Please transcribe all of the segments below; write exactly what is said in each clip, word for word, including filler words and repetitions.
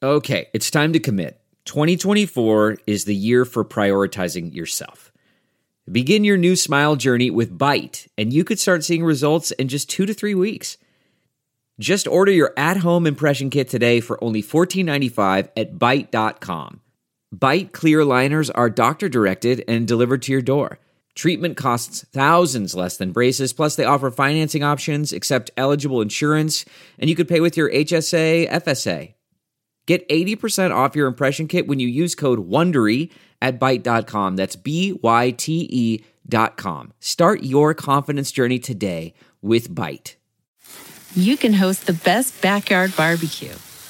Okay, it's time to commit. twenty twenty-four is the year for prioritizing yourself. Begin your new smile journey with Byte, and you could start seeing results in just two to three weeks. Just order your at-home impression kit today for only fourteen ninety-five at byte dot com. Byte clear aligners are doctor-directed and delivered to your door. Treatment costs thousands less than braces, plus they offer financing options, accept eligible insurance, and you could pay with your H S A, F S A. Get eighty percent off your impression kit when you use code WONDERY at byte dot com. That's B Y T E dot com. Start your confidence journey today with Byte. You can host the best backyard barbecue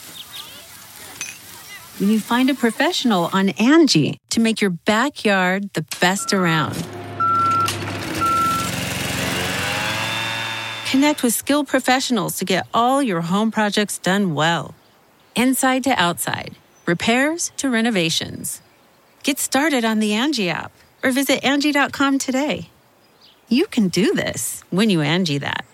when you find a professional on Angie to make your backyard the best around. Connect with skilled professionals to get all your home projects done well. Inside to outside, repairs to renovations. Get started on the Angie app or visit Angie dot com today. You can do this when you Angie that.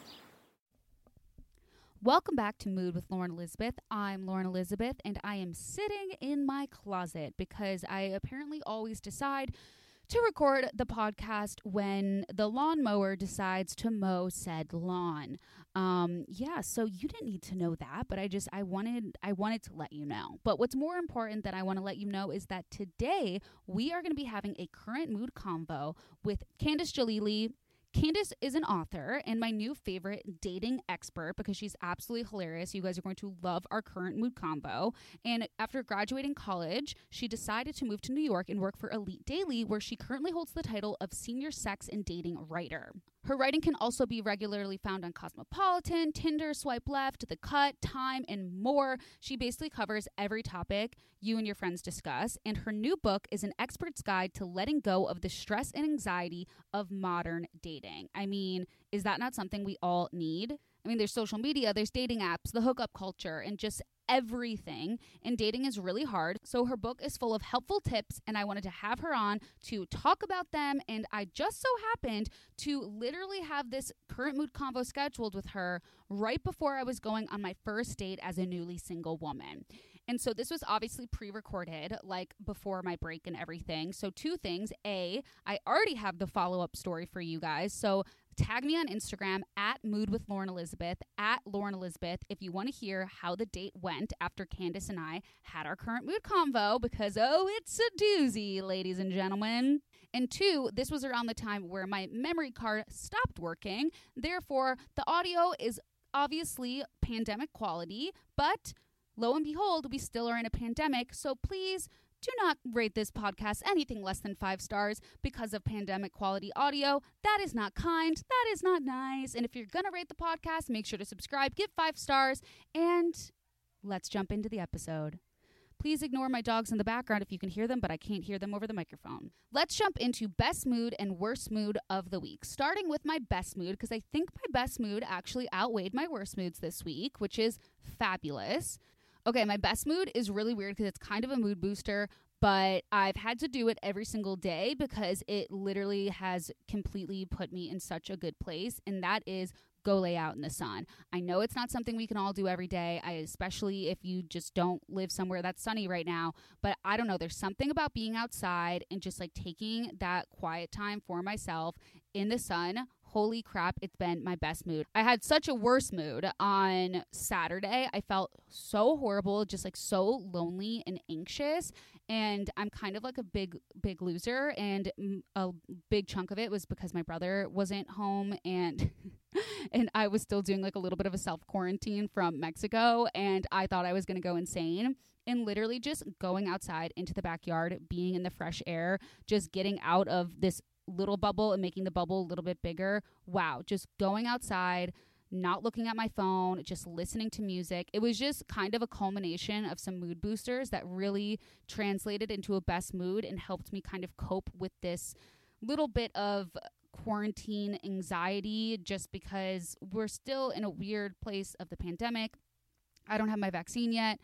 Welcome back to Mood with Lauren Elizabeth. I'm Lauren Elizabeth, and I am sitting in my closet because I apparently always decide to record the podcast when the lawnmower decides to mow said lawn. Um, yeah, so you didn't need to know that, but I just, I wanted, I wanted to let you know. But what's more important that I want to let you know is that today we are going to be having a current mood convo with Candice Jalili. Candice is an author and my new favorite dating expert because she's absolutely hilarious. You guys are going to love our current mood combo. And after graduating college, she decided to move to New York and work for Elite Daily, where she currently holds the title of Senior Sex and Dating Writer. Her writing can also be regularly found on Cosmopolitan, Tinder, Swipe Left, The Cut, Time, and more. She basically covers every topic you and your friends discuss, and her new book is an expert's guide to letting go of the stress and anxiety of modern dating. I mean, is that not something we all need? I mean, there's social media, there's dating apps, the hookup culture, and just everything. And dating is really hard. So her book is full of helpful tips, and I wanted to have her on to talk about them. And I just so happened to literally have this current mood convo scheduled with her right before I was going on my first date as a newly single woman. And so this was obviously pre-recorded, like before my break and everything. So two things. A, I already have the follow-up story for you guys. So tag me on Instagram at Mood with Lauren Elizabeth, at Lauren Elizabeth, if you want to hear how the date went after Candice and I had our current mood convo, because, oh, it's a doozy, ladies and gentlemen. And two, this was around the time where my memory card stopped working. Therefore, the audio is obviously pandemic quality, but lo and behold, we still are in a pandemic. So please do not rate this podcast anything less than five stars because of pandemic quality audio. That is not kind. That is not nice. And if you're going to rate the podcast, make sure to subscribe, give five stars, and let's jump into the episode. Please ignore my dogs in the background if you can hear them, but I can't hear them over the microphone. Let's jump into best mood and worst mood of the week, starting with my best mood, because I think my best mood actually outweighed my worst moods this week, which is fabulous. Okay, my best mood is really weird because it's kind of a mood booster, but I've had to do it every single day because it literally has completely put me in such a good place, and that is go lay out in the sun. I know it's not something we can all do every day, I, especially if you just don't live somewhere that's sunny right now, but I don't know, there's something about being outside and just like taking that quiet time for myself in the sun. Holy crap, it's been my best mood. I had such a worse mood on Saturday. I felt so horrible, just like so lonely and anxious. And I'm kind of like a big, big loser. And a big chunk of it was because my brother wasn't home and and I was still doing like a little bit of a self-quarantine from Mexico. And I thought I was going to go insane. And literally just going outside into the backyard, being in the fresh air, just getting out of this little bubble and making the bubble a little bit bigger. Wow. Just going outside, not looking at my phone, just listening to music. It was just kind of a culmination of some mood boosters that really translated into a best mood and helped me kind of cope with this little bit of quarantine anxiety, just because we're still in a weird place of the pandemic. I don't have my vaccine yet.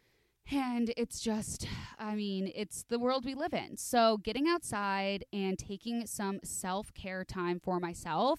And it's just, I mean, it's the world we live in. So getting outside and taking some self-care time for myself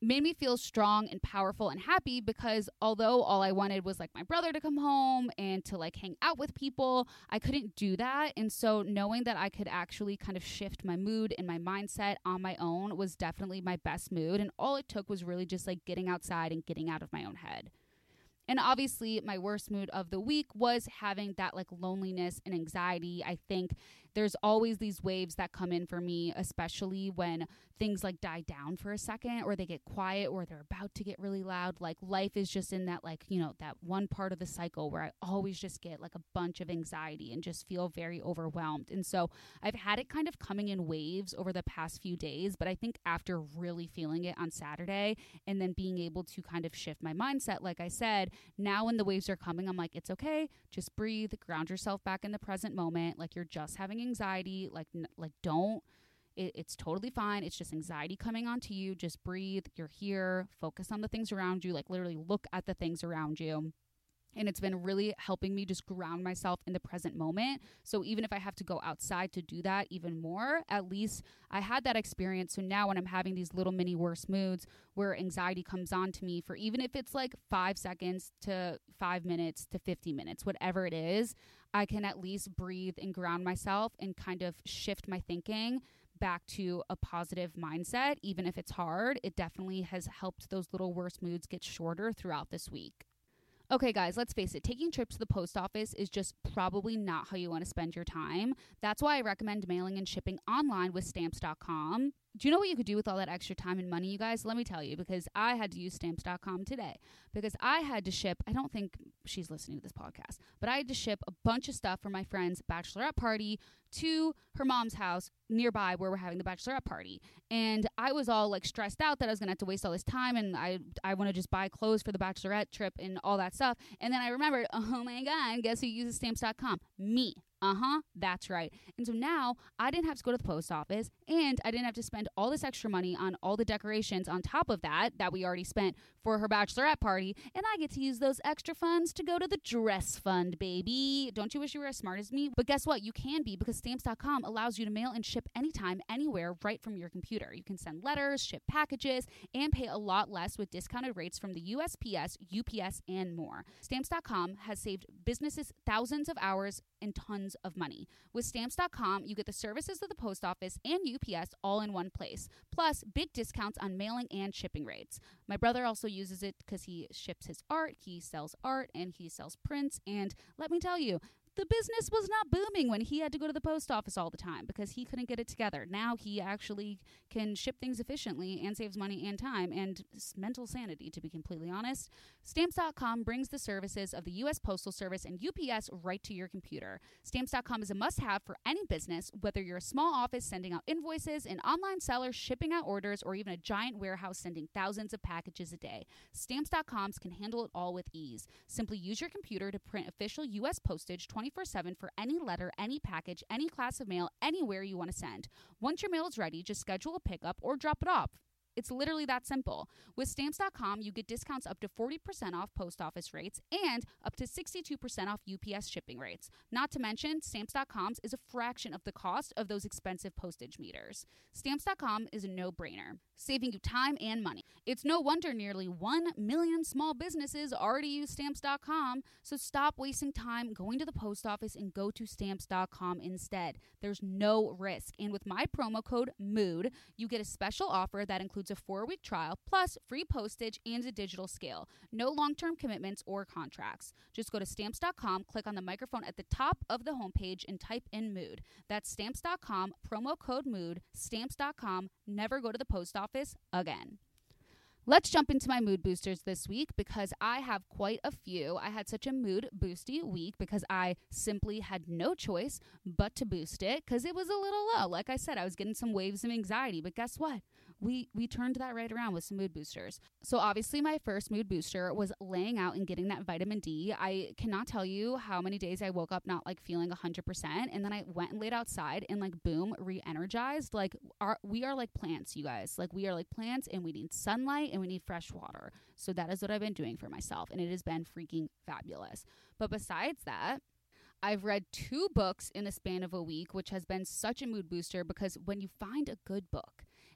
made me feel strong and powerful and happy, because although all I wanted was like my brother to come home and to like hang out with people, I couldn't do that. And so knowing that I could actually kind of shift my mood and my mindset on my own was definitely my best mood. And all it took was really just like getting outside and getting out of my own head. And obviously, my worst mood of the week was having that like loneliness and anxiety. I think there's always these waves that come in for me, especially when things like die down for a second, or they get quiet, or they're about to get really loud. Like life is just in that like, you know, that one part of the cycle where I always just get like a bunch of anxiety and just feel very overwhelmed. And so I've had it kind of coming in waves over the past few days, but I think after really feeling it on Saturday and then being able to kind of shift my mindset, like I said, now when the waves are coming, I'm like, it's okay. Just breathe, ground yourself back in the present moment. Like you're just having anxiety. Like, like don't, it, it's totally fine. It's just anxiety coming onto you. Just breathe. You're here. Focus on the things around you. Like literally look at the things around you. And it's been really helping me just ground myself in the present moment. So even if I have to go outside to do that even more, at least I had that experience. So now when I'm having these little mini worst moods where anxiety comes on to me for even if it's like five seconds to five minutes to fifty minutes, whatever it is, I can at least breathe and ground myself and kind of shift my thinking back to a positive mindset. Even if it's hard, it definitely has helped those little worst moods get shorter throughout this week. Okay, guys, let's face it. Taking trips to the post office is just probably not how you want to spend your time. That's why I recommend mailing and shipping online with stamps dot com. Do you know what you could do with all that extra time and money, you guys? Let me tell you, because I had to use stamps dot com today because I had to ship, I don't think she's listening to this podcast, but I had to ship a bunch of stuff for my friend's bachelorette party to her mom's house nearby where we're having the bachelorette party. And I was all like stressed out that I was going to have to waste all this time, and I I want to just buy clothes for the bachelorette trip and all that stuff. And then I remembered, oh my God, guess who uses stamps dot com? Me. Uh-huh, that's right. And so now I didn't have to go to the post office, and I didn't have to spend all this extra money on all the decorations on top of that that we already spent for her bachelorette party, and I get to use those extra funds to go to the dress fund, baby. Don't you wish you were as smart as me? But guess what? You can be, because stamps dot com allows you to mail and ship anytime, anywhere, right from your computer. You can send letters, ship packages, and pay a lot less with discounted rates from the U S P S, U P S, and more. stamps dot com has saved businesses thousands of hours and tons of money. With stamps dot com, you get the services of the post office and U P S all in one place, plus big discounts on mailing and shipping rates. My brother also uses it because he ships his art, he sells art, and he sells prints, and let me tell you, the business was not booming when he had to go to the post office all the time because he couldn't get it together. Now he actually can ship things efficiently and saves money and time and mental sanity, to be completely honest. Stamps dot com brings the services of the U S Postal Service and U P S right to your computer. Stamps dot com is a must-have for any business, whether you're a small office sending out invoices, an online seller shipping out orders, or even a giant warehouse sending thousands of packages a day. Stamps dot com can handle it all with ease. Simply use your computer to print official U S postage twenty-four seven for any letter, any package, any class of mail, anywhere you want to send. Once your mail is ready, just schedule a pickup or drop it off. It's literally that simple. With stamps dot com, you get discounts up to forty percent off post office rates and up to sixty-two percent off U P S shipping rates. Not to mention, stamps dot com is a fraction of the cost of those expensive postage meters. stamps dot com is a no-brainer, saving you time and money. It's no wonder nearly one million small businesses already use stamps dot com, so stop wasting time going to the post office and go to stamps dot com instead. There's no risk. And with my promo code MOOD, you get a special offer that includes a four-week trial, plus free postage and a digital scale. No long-term commitments or contracts. Just go to stamps dot com, click on the microphone at the top of the homepage, and type in MOOD. That's stamps dot com, promo code MOOD, stamps dot com. Never go to the post office again. Let's jump into my mood boosters this week because I have quite a few. I had such a mood boosty week because I simply had no choice but to boost it because it was a little low. Like I said, I was getting some waves of anxiety, but guess what? We we turned that right around with some mood boosters. So obviously my first mood booster was laying out and getting that vitamin D. I cannot tell you how many days I woke up not like feeling one hundred percent, and then I went and laid outside and like boom, re-energized. Like our, we are like plants, you guys. Like we are like plants, and we need sunlight and we need fresh water. So that is what I've been doing for myself, and it has been freaking fabulous. But besides that, I've read two books in the span of a week, which has been such a mood booster because when you find a good book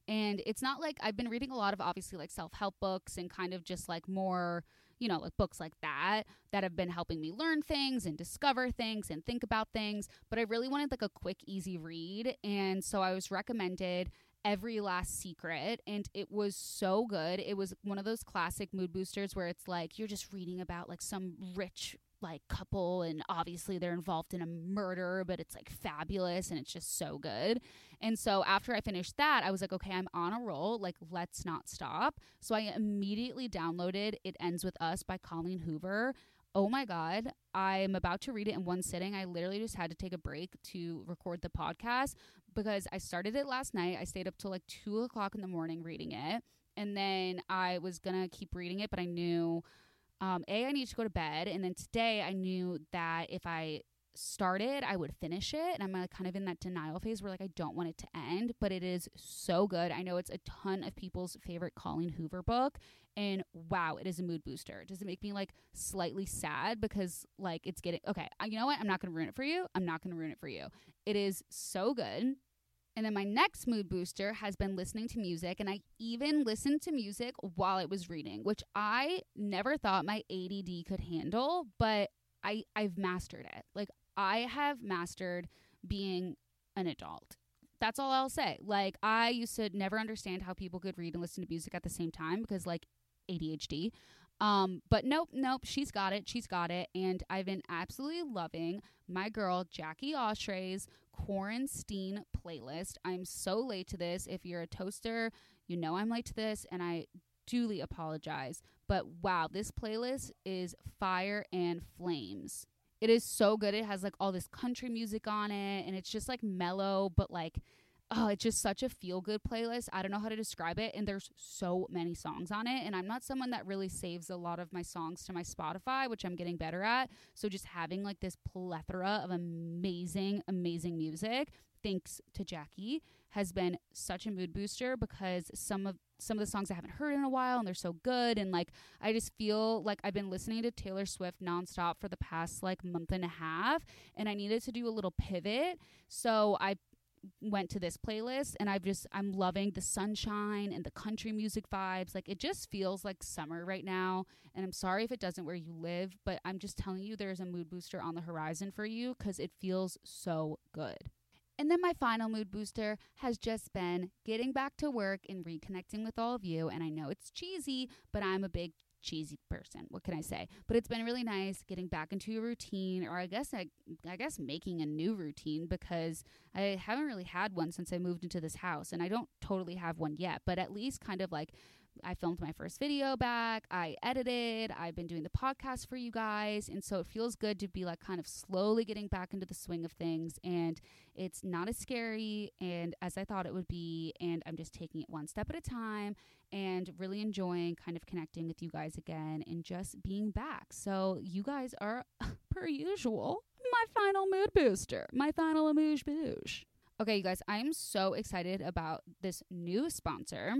And it's not like I've been reading a lot of obviously like self-help books and kind of just like more, you know, like books like that that have been helping me learn things and discover things and think about things. But I really wanted like a quick, easy read. And so I was recommended Every Last Secret, and it was so good. It was one of those classic mood boosters where it's like you're just reading about like some rich like couple, and obviously they're involved in a murder, but it's like fabulous and it's just so good. And so after I finished that, I was like, okay, I'm on a roll, like let's not stop. So I immediately downloaded It Ends With Us by Colleen Hoover. Oh my God, I'm about to read it in one sitting. I literally just had to take a break to record the podcast because I started it last night. I stayed up till like two o'clock in the morning reading it. And then I was going to keep reading it, but I knew, um, A, I needed to go to bed. And then today I knew that if I started, I would finish it. And I'm like kind of in that denial phase where like I don't want it to end, but it is so good. I know it's a ton of people's favorite Colleen Hoover book. And wow, it is a mood booster. Does it make me like slightly sad because like it's getting, okay, you know what? I'm not going to ruin it for you. I'm not going to ruin it for you. It is so good. And then my next mood booster has been listening to music. And I even listened to music while I was reading, which I never thought my A D D could handle, but I, I've mastered it. Like I have mastered being an adult. That's all I'll say. Like I used to never understand how people could read and listen to music at the same time because like A D H D. Um, but nope, nope, she's got it. She's got it. And I've been absolutely loving my girl Jackie Oshray's Quarantine playlist. I'm so late to this. If you're a toaster, you know I'm late to this, and I duly apologize. But wow, this playlist is fire and flames. It is so good. It has like all this country music on it, and it's just like mellow, but like, oh, it's just such a feel-good playlist. I don't know how to describe it, and there's so many songs on it, and I'm not someone that really saves a lot of my songs to my Spotify, which I'm getting better at, so just having, like, this plethora of amazing, amazing music, thanks to Jackie, has been such a mood booster because some of some of the songs I haven't heard in a while, and they're so good, and, like, I just feel like I've been listening to Taylor Swift nonstop for the past, like, month and a half, and I needed to do a little pivot, so I went to this playlist, and I've just I'm loving the sunshine and the country music vibes. Like it just feels like summer right now, and I'm sorry if it doesn't where you live, but I'm just telling you there's a mood booster on the horizon for you because it feels so good. And then my final mood booster has just been getting back to work and reconnecting with all of you. And I know it's cheesy, but I'm a big cheesy person. What can I say? But it's been really nice getting back into a routine, or I guess I, I guess making a new routine because I haven't really had one since I moved into this house, and I don't totally have one yet, but at least kind of like I filmed my first video back, I edited, I've been doing the podcast for you guys, and so it feels good to be like kind of slowly getting back into the swing of things, and it's not as scary and as I thought it would be, and I'm just taking it one step at a time and really enjoying kind of connecting with you guys again and just being back. So you guys are, per usual, my final mood booster, my final amuse bouche. Okay, you guys, I am so excited about this new sponsor.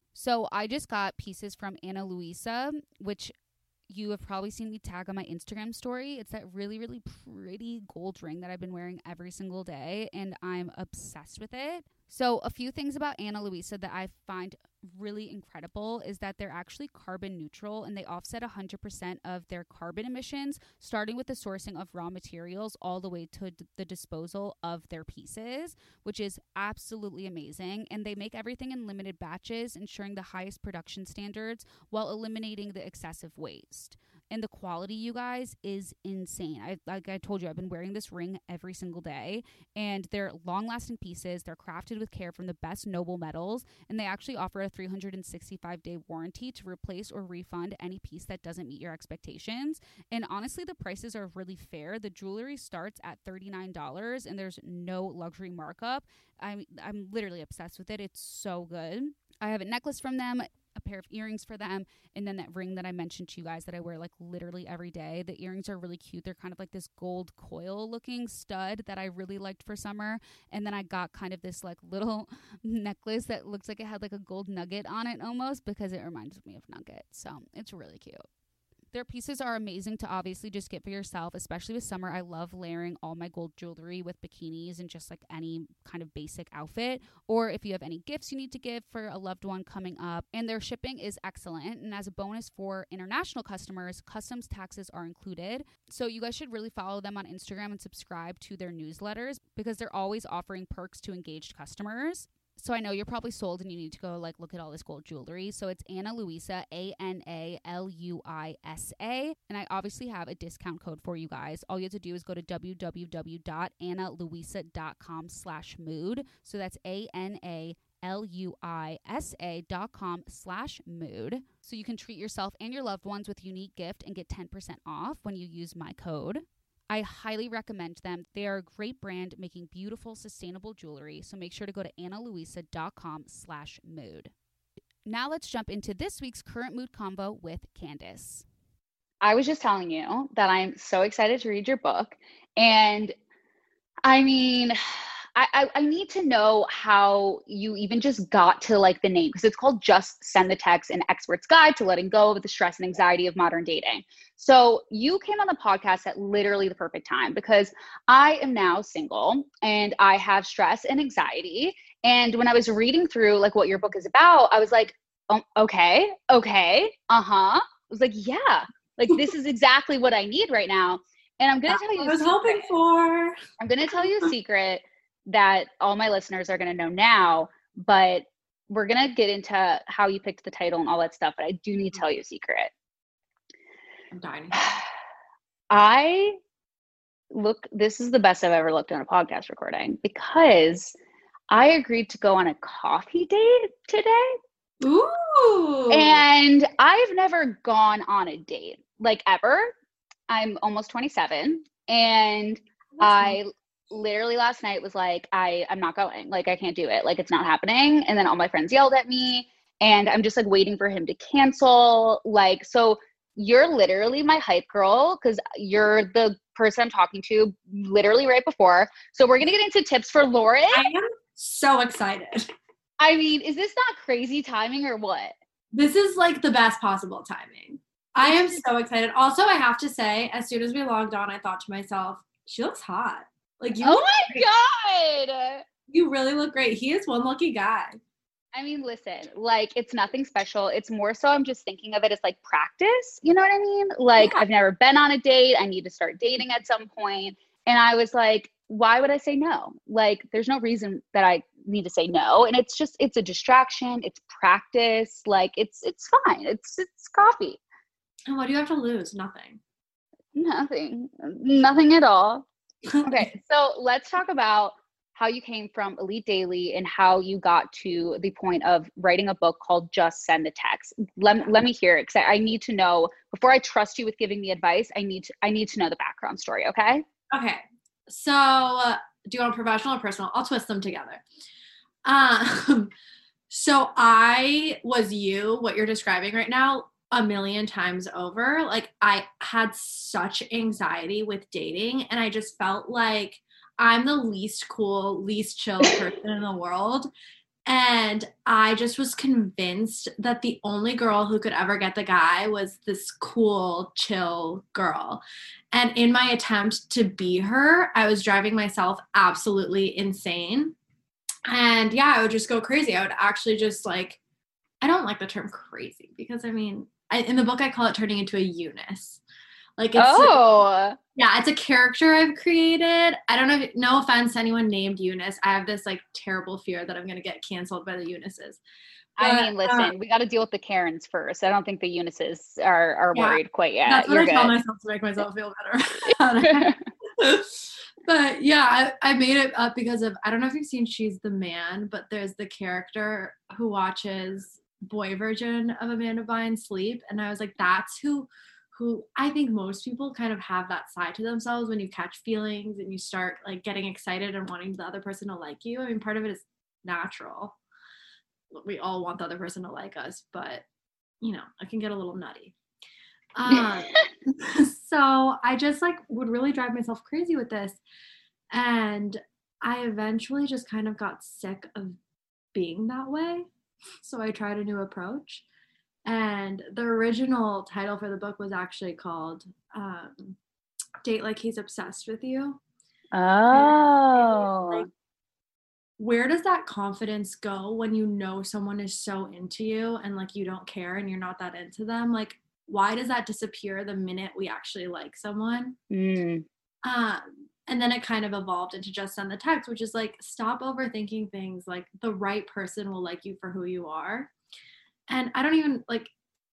So I just got pieces from Ana Luisa, which you have probably seen me tag on my Instagram story. It's that really, really pretty gold ring that I've been wearing every single day, and I'm obsessed with it. So a few things about Ana Luisa that I find really incredible is that they're actually carbon neutral, and they offset one hundred percent of their carbon emissions, starting with the sourcing of raw materials all the way to d- the disposal of their pieces, which is absolutely amazing. And they make everything in limited batches, ensuring the highest production standards while eliminating the excessive waste. And the quality, you guys, is insane. I, like I told you, I've been wearing this ring every single day, and they're long-lasting pieces. They're crafted with care from the best noble metals, and they actually offer a three hundred sixty-five day warranty to replace or refund any piece that doesn't meet your expectations. And honestly, the prices are really fair. The jewelry starts at thirty-nine dollars, and there's no luxury markup. I'm, I'm literally obsessed with it. It's so good. I have a necklace from them, a pair of earrings for them, and then that ring that I mentioned to you guys that I wear like literally every day. The earrings are really cute. They're kind of like this gold coil looking stud that I really liked for summer. And then I got kind of this like little necklace that looks like it had like a gold nugget on it almost because it reminds me of Nugget. So it's really cute. Their pieces are amazing to obviously just get for yourself, especially with summer. I love layering all my gold jewelry with bikinis and just like any kind of basic outfit, or if you have any gifts you need to give for a loved one coming up. And their shipping is excellent. And as a bonus for international customers, customs taxes are included. So you guys should really follow them on Instagram and subscribe to their newsletters because they're always offering perks to engaged customers. So I know you're probably sold and you need to go like look at all this gold jewelry. So it's Ana Luisa, A N A L U I S A. And I obviously have a discount code for you guys. All you have to do is go to www.analuisa.com slash mood. So that's A N A L U I S A dot com slash mood. So you can treat yourself and your loved ones with a unique gift and get ten percent off when you use my code. I highly recommend them. They are a great brand making beautiful, sustainable jewelry. So make sure to go to analuisa.com slash mood. Now let's jump into this week's Current Mood Convo with Candace. I was just telling you that I'm so excited to read your book. And I mean, I, I, I need to know how you even just got to like the name, because it's called Just Send the Text, an expert's guide to letting go of the stress and anxiety of modern dating. So you came on the podcast at literally the perfect time, because I am now single and I have stress and anxiety. And when I was reading through like what your book is about, I was like, oh, okay, okay, uh-huh. I was like, yeah, like this is exactly what I need right now. And I'm going to tell you, I was hoping for. I'm going to tell you a secret that all my listeners are going to know now, but we're going to get into how you picked the title and all that stuff. But I do need to tell you a secret. I'm dying. I look, this is the best I've ever looked on a podcast recording, because I agreed to go on a coffee date today. Ooh. And I've never gone on a date, like ever. I'm almost twenty-seven. And That's I nice. literally last night was like, I, I'm not going. Like, I can't do it. Like, it's not happening. And then all my friends yelled at me. And I'm just like waiting for him to cancel. Like, so you're literally my hype girl, because you're the person I'm talking to literally right before. So we're going to get into tips for Lauren. I am so excited. I mean, is this not crazy timing or what? This is like the best possible timing. I am so excited. Also, I have to say, as soon as we logged on, I thought to myself, she looks hot. Like, you oh look my great. God. You really look great. He is one lucky guy. I mean, listen, like, it's nothing special. It's more so I'm just thinking of it as like practice. You know what I mean? Like, yeah. I've never been on a date. I need to start dating at some point. And I was like, why would I say no? Like, there's no reason that I need to say no. And it's just, it's a distraction. It's practice. Like, it's, it's fine. It's, it's coffee. And what do you have to lose? Nothing. Nothing. Nothing at all. Okay. So let's talk about how you came from Elite Daily and how you got to the point of writing a book called Just Send the Text. Let, let me hear it, because I, I need to know, before I trust you with giving me advice, I need to, I need to know the background story. Okay. Okay. So uh, do you want professional or personal? I'll twist them together. Um, so I was you, what you're describing right now, a million times over. Like, I had such anxiety with dating, and I just felt like I'm the least cool, least chill person in the world. And I just was convinced that the only girl who could ever get the guy was this cool, chill girl. And in my attempt to be her, I was driving myself absolutely insane. And yeah, I would just go crazy. I would actually just like, I don't like the term crazy, because I mean, I, in the book, I call it turning into a Eunice. Like, it's, oh, yeah, it's a character I've created. I don't know, if, no offense to anyone named Eunice. I have this like terrible fear that I'm going to get canceled by the Eunices. But, I mean, listen, uh, we got to deal with the Karens first. I don't think the Eunices are, are yeah, worried quite yet. That's what You're I good. tell myself to make myself feel better. But yeah, I, I made it up because of, I don't know if you've seen She's the Man, but there's the character who watches Boy Version of Amanda Bynes sleep. And I was like, that's who, who I think most people kind of have that side to themselves when you catch feelings and you start like getting excited and wanting the other person to like you. I mean, part of it is natural. We all want the other person to like us, but you know, I can get a little nutty. Um, so I just like would really drive myself crazy with this. And I eventually just kind of got sick of being that way. So I tried a new approach. And the original title for the book was actually called um, Date Like He's Obsessed with You. Oh. Like, where does that confidence go when you know someone is so into you and like you don't care and you're not that into them? Like, why does that disappear the minute we actually like someone? Mm. Um, and then it kind of evolved into Just Send the Text, which is like, stop overthinking things. Like, the right person will like you for who you are. And I don't even like,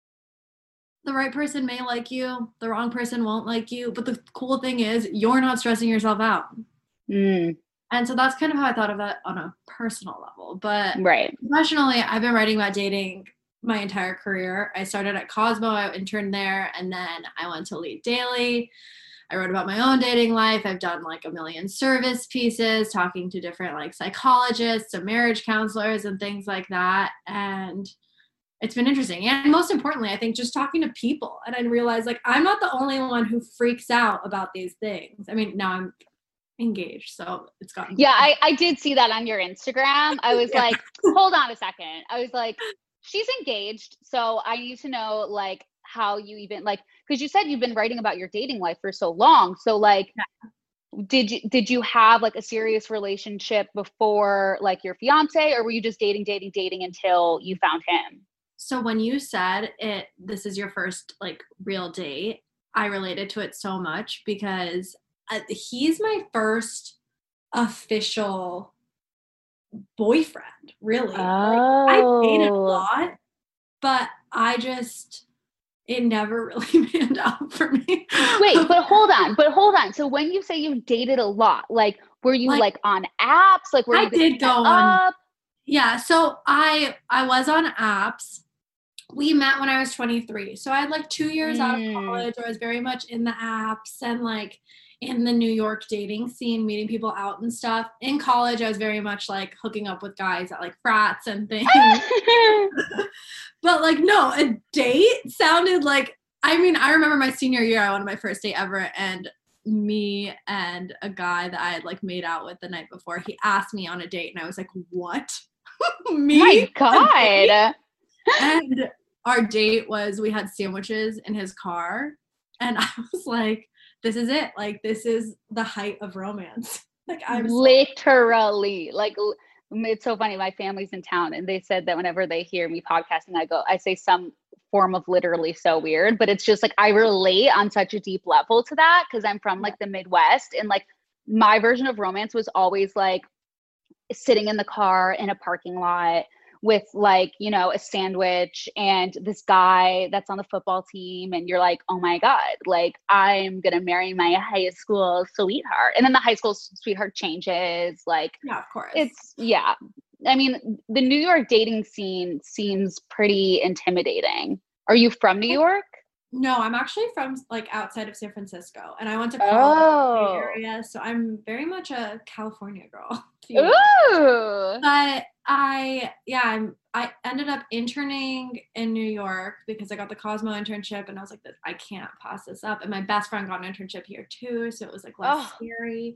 the right person may like you, the wrong person won't like you. But the cool thing is you're not stressing yourself out. Mm. And so that's kind of how I thought of it on a personal level. But Right. professionally, I've been writing about dating my entire career. I started at Cosmo, I interned there, and then I went to Lead Daily. I wrote about my own dating life. I've done like a million service pieces, talking to different like psychologists and marriage counselors and things like that. And it's been interesting. And most importantly, I think just talking to people. And I realized like I'm not the only one who freaks out about these things. I mean, now I'm engaged, so it's gotten Yeah, I, I did see that on your Instagram. I was Yeah. like, hold on a second. I was like, she's engaged, so I need to know like how you even like, because you said you've been writing about your dating life for so long. So like, yeah. did you did you have like a serious relationship before like your fiance, or were you just dating, dating, dating until you found him? So when you said it, this is your first like real date, I related to it so much because uh, he's my first official boyfriend, really. Oh. Like, I dated a lot, but I just, it never really panned out for me. Wait, but hold on, but hold on. So when you say you dated a lot, like, were you like, like on apps? Like, were I you did go up? on. Yeah, so I I was on apps. We met when I was twenty-three. So I had like two years mm. out of college where I was very much in the apps and like in the New York dating scene, meeting people out and stuff. In college, I was very much like hooking up with guys at like frats and things. But like, no, a date sounded like, I mean, I remember my senior year, I went on my first date ever, and me and a guy that I had like made out with the night before, he asked me on a date and I was like, what? Me? My God. And our date was, we had sandwiches in his car, and I was like, this is it. Like, this is the height of romance. Like, I'm literally so- like, it's so funny. My family's in town, and they said that whenever they hear me podcasting, I go, I say some form of literally so weird, but it's just like, I relate on such a deep level to that. Cause I'm from like the Midwest, and like my version of romance was always like sitting in the car in a parking lot with like, you know, a sandwich and this guy that's on the football team. And you're like, oh my God, like I'm going to marry my high school sweetheart. And then the high school sweetheart changes. Like, yeah, of course. It's, yeah. I mean, the New York dating scene seems pretty intimidating. Are you from New York? No, I'm actually from like outside of San Francisco, and I went to college oh. in the area, so I'm very much a California girl. Ooh. But I, yeah, I'm, I ended up interning in New York because I got the Cosmo internship, and I was like, I can't pass this up. And my best friend got an internship here too, so it was like less oh. scary.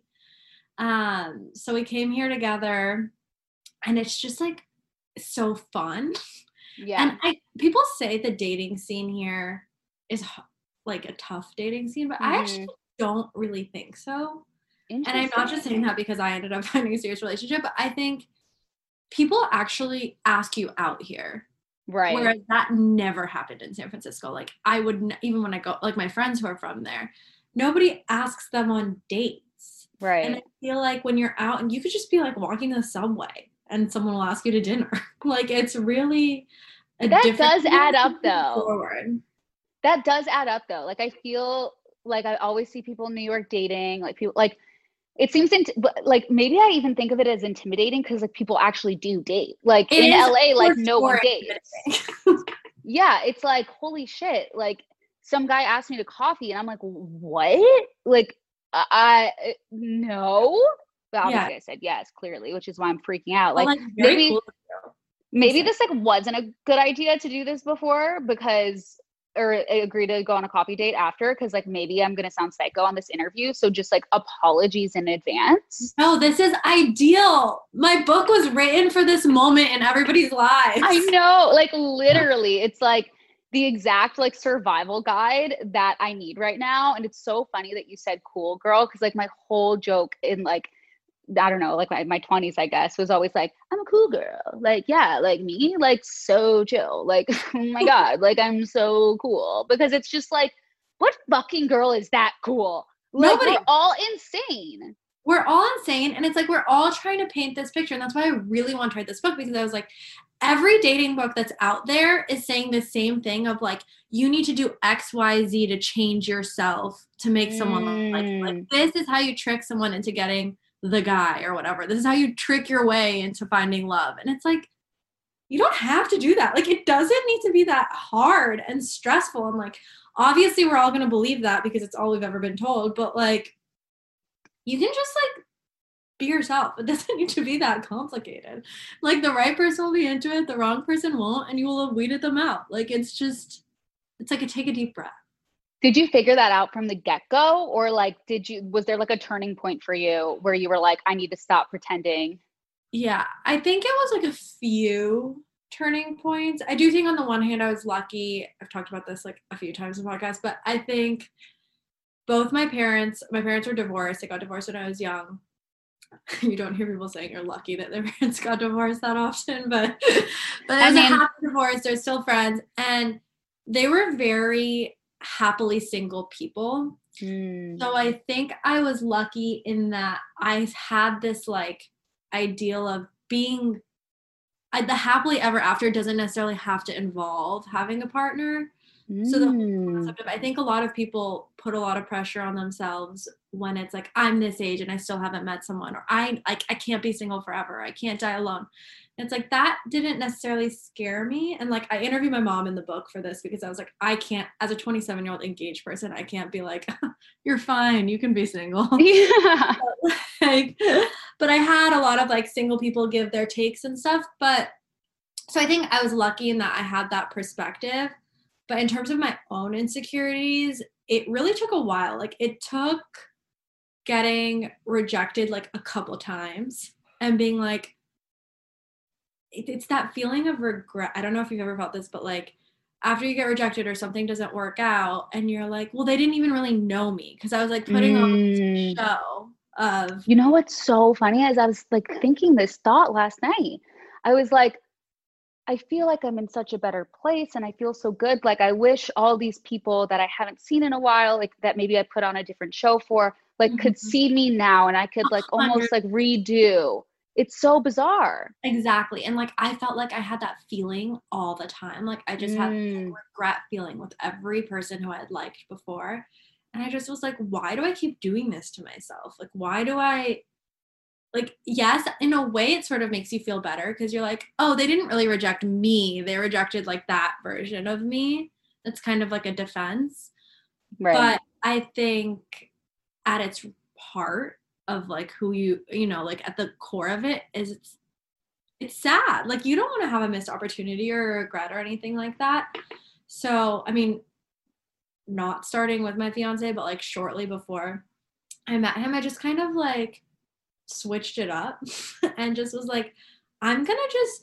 Um, so we came here together, and it's just like so fun. Yeah. And I, people say the dating scene here is like a tough dating scene, but mm-hmm. I actually don't really think so. And I'm not just saying that because I ended up finding a serious relationship, but I think people actually ask you out here. Right. Whereas that never happened in San Francisco. Like I would, n- even when I go, like my friends who are from there, nobody asks them on dates. Right. And I feel like when you're out, and you could just be like walking the subway and someone will ask you to dinner. Like it's really a that does add up though. Forward. That does add up though. Like I feel like I always see people in New York dating, like people like it seems int- like maybe I even think of it as intimidating because like people actually do date. Like it in L A, like no one dates. Yeah, it's like holy shit. Like some guy asked me to coffee, and I'm like, what? Like I no. But obviously, yeah. I said yes, clearly, which is why I'm freaking out. Like, well, like maybe cool. maybe this like wasn't a good idea to do this before because. Or agree to go on a coffee date after, because like maybe I'm gonna sound psycho on this interview, so just like apologies in advance. No, this is ideal. My book was written for this moment in everybody's lives. I know, like literally, it's like the exact like survival guide that I need right now. And it's so funny that you said cool girl, because like my whole joke in like, I don't know, like my, my twenties, I guess, was always like, I'm a cool girl. Like, yeah, like me, like so chill. Like, oh my God, like I'm so cool. Because it's just like, what fucking girl is that cool? Like, Nobody. We're all insane. We're all insane. And it's like, we're all trying to paint this picture. And that's why I really want to write this book, because I was like, every dating book that's out there is saying the same thing of like, you need to do X, Y, Z to change yourself to make someone Mm. like, like this is how you trick someone into getting the guy or whatever. This is how you trick your way into finding love. And it's like, you don't have to do that. Like, it doesn't need to be that hard and stressful. And like, obviously we're all going to believe that because it's all we've ever been told, but like, you can just like be yourself. It doesn't need to be that complicated. Like, the right person will be into it, the wrong person won't, and you will have weeded them out. Like, it's just, it's like a take a deep breath. Did you figure that out from the get-go, or like did you was there like a turning point for you where you were like, I need to stop pretending? Yeah, I think it was like a few turning points. I do think on the one hand I was lucky. I've talked about this like a few times in the podcast, but I think both my parents, my parents were divorced. They got divorced when I was young. You don't hear people saying you're lucky that their parents got divorced that often, but but I as mean, a happy divorce, they're still friends, and they were very happily single people. Mm. So I think I was lucky in that I had this like ideal of being I, the happily ever after doesn't necessarily have to involve having a partner. So the whole concept of, I think a lot of people put a lot of pressure on themselves when it's like, I'm this age and I still haven't met someone, or I like I can't be single forever. I can't die alone. And it's like, that didn't necessarily scare me. And like, I interviewed my mom in the book for this because I was like, I can't, as a twenty-seven year old engaged person, I can't be like, you're fine, you can be single. Yeah. But, like, but I had a lot of like single people give their takes and stuff. But so I think I was lucky in that I had that perspective. But in terms of my own insecurities, it really took a while. Like, it took getting rejected like a couple times and being like, it, it's that feeling of regret. I don't know if you've ever felt this, but like after you get rejected or something doesn't work out and you're like, well, they didn't even really know me, because I was like putting Mm. on this show of. You know what's so funny is I was like thinking this thought last night. I was like, I feel like I'm in such a better place and I feel so good. Like, I wish all these people that I haven't seen in a while, like that maybe I put on a different show for, like Mhm. could see me now and I could like almost like redo. It's so bizarre. Exactly. And like, I felt like I had that feeling all the time. Like, I just had Mm. a regret feeling with every person who I had liked before. And I just was like, why do I keep doing this to myself? Like, why do I, like, yes, in a way it sort of makes you feel better because you're like, oh, they didn't really reject me. They rejected like that version of me. That's kind of like a defense. Right. But I think at its heart of like who you, you know, like at the core of it is it's, it's sad. Like, you don't want to have a missed opportunity or a regret or anything like that. So, I mean, not starting with my fiance, but like shortly before I met him, I just kind of like switched it up and just was like, I'm gonna just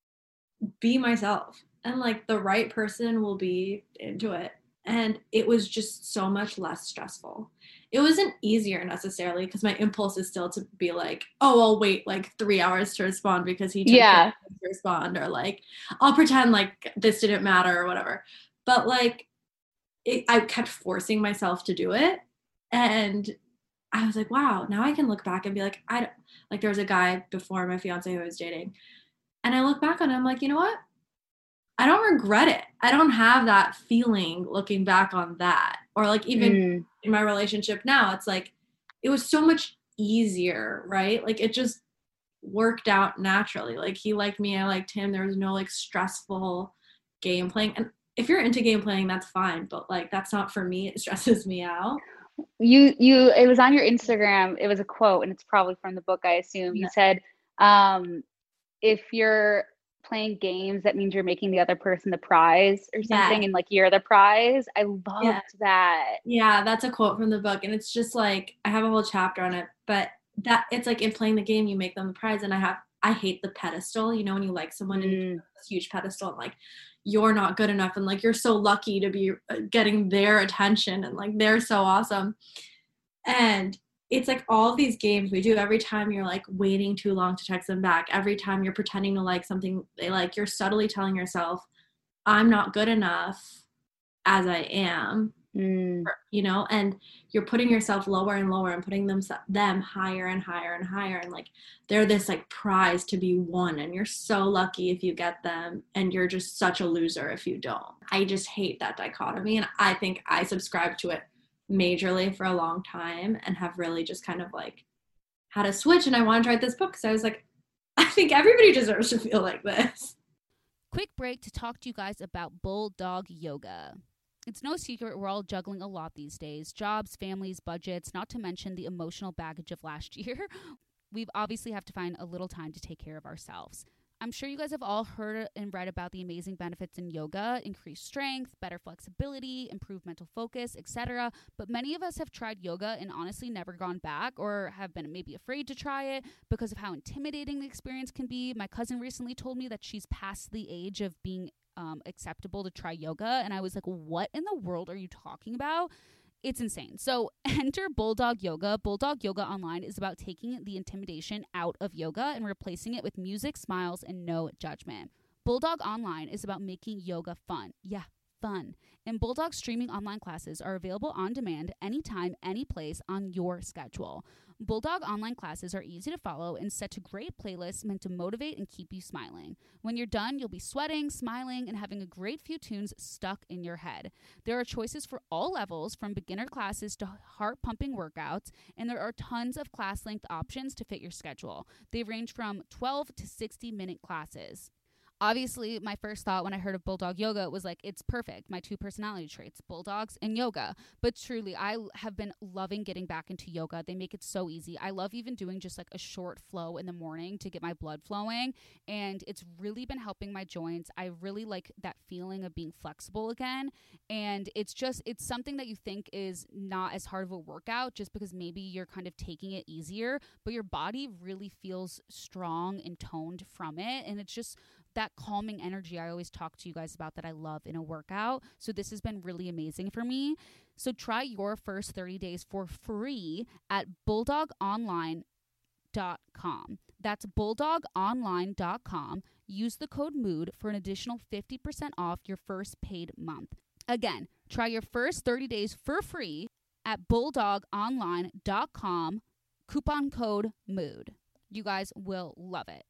be myself, and like the right person will be into it. And it was just so much less stressful. It wasn't easier necessarily because my impulse is still to be like, oh, I'll wait like three hours to respond because he took Yeah. to respond, or like I'll pretend like this didn't matter or whatever. But like it, I kept forcing myself to do it, and I was like, wow, now I can look back and be like, I don't, like there was a guy before my fiance who I was dating, and I look back on it, I'm like, you know what? I don't regret it. I don't have that feeling looking back on that. Or like even Mm. in my relationship now, it's like, it was so much easier, right? Like it just worked out naturally. Like he liked me, I liked him. There was no like stressful game playing. And if you're into game playing, that's fine. But like, that's not for me. It stresses me out. You, you, it was on your Instagram. It was a quote, and it's probably from the book, I assume. You Yeah. said, um, if you're playing games, that means you're making the other person the prize or something. Yeah. And like, you're the prize. I loved Yeah. that. Yeah, that's a quote from the book. And it's just like, I have a whole chapter on it, but that it's like in playing the game, you make them the prize. And I have, I hate the pedestal, you know, when you like someone and you Mm. put this huge pedestal and like, you're not good enough and like you're so lucky to be getting their attention and like they're so awesome. And it's like all of these games we do every time you're like waiting too long to text them back, every time you're pretending to like something they like, you're subtly telling yourself, I'm not good enough as I am. Mm. You know, and you're putting yourself lower and lower and putting them them higher and higher and higher, and like they're this like prize to be won, and you're so lucky if you get them, and you're just such a loser if you don't. I just hate that dichotomy, and I think I subscribed to it majorly for a long time and have really just kind of like had a switch. And I wanted to write this book because I was like, I think everybody deserves to feel like this. Quick break to talk to you guys about Bulldog Yoga. It's no secret we're all juggling a lot these days. Jobs, families, budgets, not to mention the emotional baggage of last year. We obviously have to find a little time to take care of ourselves. I'm sure you guys have all heard and read about the amazing benefits in yoga, increased strength, better flexibility, improved mental focus, et cetera. But many of us have tried yoga and honestly never gone back, or have been maybe afraid to try it because of how intimidating the experience can be. My cousin recently told me that she's past the age of being Um, acceptable to try yoga, and I was like, what in the world are you talking about? It's insane. So enter Bulldog Yoga. Bulldog Yoga Online is about taking the intimidation out of yoga and replacing it with music, smiles, and no judgment. Bulldog Online is about making yoga fun. Yeah, fun. And Bulldog streaming online classes are available on demand anytime, any place on your schedule. Bulldog online classes are easy to follow and set to great playlists meant to motivate and keep you smiling. When you're done, you'll be sweating, smiling, and having a great few tunes stuck in your head. There are choices for all levels, from beginner classes to heart-pumping workouts, and there are tons of class-length options to fit your schedule. They range from twelve to sixty minute classes. Obviously, my first thought when I heard of Bulldog Yoga was like, it's perfect. My two personality traits, bulldogs and yoga. But truly, I have been loving getting back into yoga. They make it so easy. I love even doing just like a short flow in the morning to get my blood flowing. And it's really been helping my joints. I really like that feeling of being flexible again. And it's just, it's something that you think is not as hard of a workout just because maybe you're kind of taking it easier, but your body really feels strong and toned from it. And it's just that calming energy I always talk to you guys about that I love in a workout. So this has been really amazing for me. So try your first thirty days for free at bulldog online dot com. That's bulldog online dot com. Use the code MOOD for an additional fifty percent off your first paid month. Again, try your first thirty days for free at bulldog online dot com. Coupon code MOOD. You guys will love it.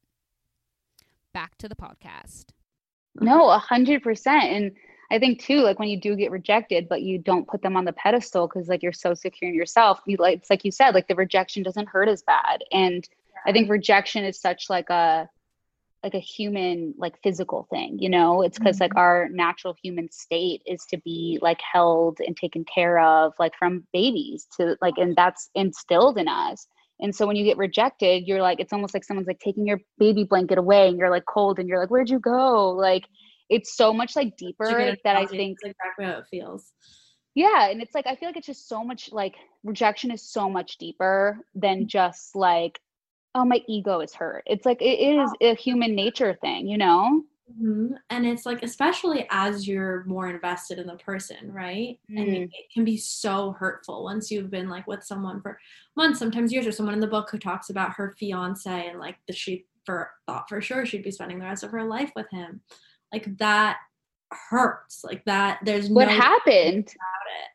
Back to the podcast. No, a hundred percent. And I think too, like when you do get rejected, but you don't put them on the pedestal because like you're so secure in yourself, you like, it's like you said, like the rejection doesn't hurt as bad. And I think rejection is such like a, like a human, like physical thing, you know, it's because mm-hmm. like our natural human state is to be like held and taken care of, like from babies to like, and that's instilled in us. And so when you get rejected, you're like, it's almost like someone's like taking your baby blanket away and you're like cold and you're like, where'd you go? Like, it's so much like deeper that I think exactly how it feels. Yeah. And it's like, I feel like it's just so much like rejection is so much deeper than just like, oh, my ego is hurt. It's like, it is a human nature thing, you know? Mm-hmm. And it's like, especially as you're more invested in the person, right? Mm. And it, it can be so hurtful once you've been like with someone for months, sometimes years. There's someone in the book who talks about her fiance and like the she for thought for sure she'd be spending the rest of her life with him. Like that hurts. Like that. There's what no happened about it.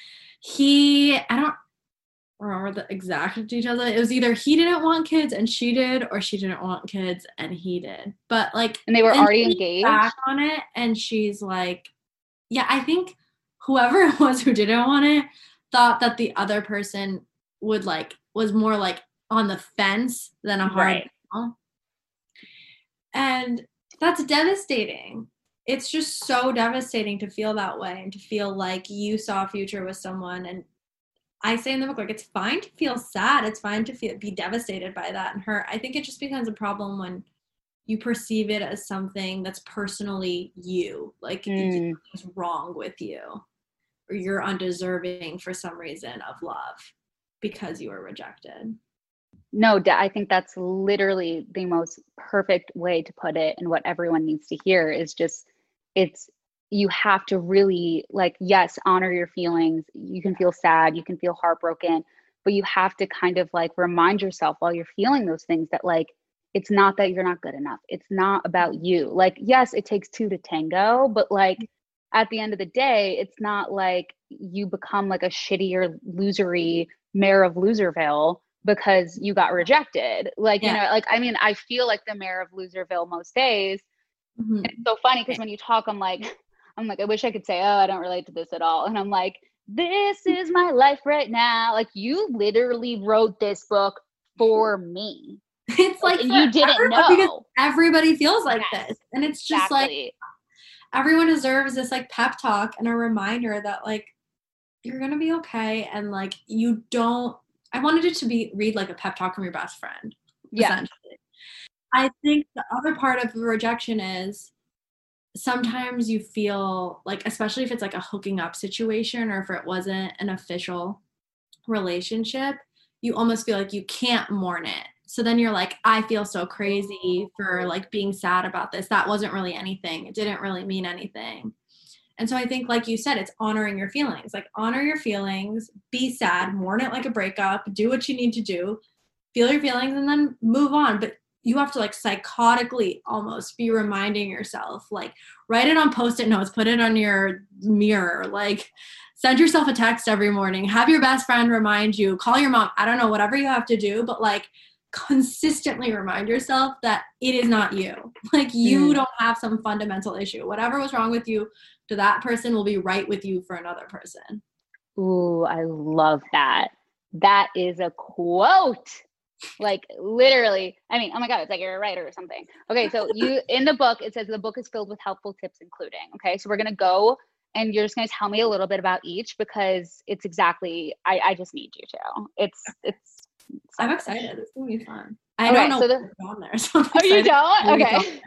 He, I don't remember the exact details. It was either he didn't want kids and she did, or she didn't want kids and he did. But like, and they were already engaged back on it, and she's like, yeah, I think whoever it was who didn't want it thought that the other person would like was more like on the fence than a hard right. no. And that's devastating. It's just so devastating to feel that way and to feel like you saw a future with someone. And I say in the book, like, it's fine to feel sad. It's fine to feel be devastated by that and hurt. I think it just becomes a problem when you perceive it as something that's personally you, like mm. it's wrong with you, or you're undeserving for some reason of love because you were rejected. No, I think that's literally the most perfect way to put it. And what everyone needs to hear is just, it's, you have to really like, yes, honor your feelings. You can feel sad, you can feel heartbroken, but you have to kind of like remind yourself while you're feeling those things that like, it's not that you're not good enough. It's not about you. Like, yes, it takes two to tango, but like at the end of the day, it's not like you become like a shittier, losery mayor of Loserville because you got rejected. Like, Yeah. you know, like, I mean, I feel like the mayor of Loserville most days. Mm-hmm. And it's so funny because when you talk, I'm like, I'm like, I wish I could say, oh, I don't relate to this at all. And I'm like, this is my life right now. Like, you literally wrote this book for me. It's like, and you didn't know. Because everybody feels like Yes, this. And it's just exactly. like, everyone deserves this like pep talk and a reminder that like, you're going to be okay. And like, you don't, I wanted it to be, read like a pep talk from your best friend. Yeah. Essentially. I think the other part of the rejection is sometimes you feel like, especially if it's like a hooking up situation or if it wasn't an official relationship, you almost feel like you can't mourn it. So then you're like, I feel so crazy for like being sad about this. That wasn't really anything. It didn't really mean anything. And so I think, like you said, it's honoring your feelings. Like, honor your feelings, be sad, mourn it like a breakup, do what you need to do, feel your feelings, and then move on. But you have to like psychotically almost be reminding yourself, like write it on Post-it notes, put it on your mirror, like send yourself a text every morning, have your best friend remind you, call your mom, I don't know, whatever you have to do, but like consistently remind yourself that it is not you. Like, you mm. don't have some fundamental issue. Whatever was wrong with you to that person will be right with you for another person. Ooh, I love that. That is a quote. Like, literally. I mean, oh my God, it's like you're a writer or something. Okay, so you, in the book, it says the book is filled with helpful tips, including, okay, so we're going to go and you're just going to tell me a little bit about each because it's exactly, I, I just need you to. It's, it's, I'm excited. It's going to be fun. I okay, don't know so the, what's on there. So oh, you don't? Okay.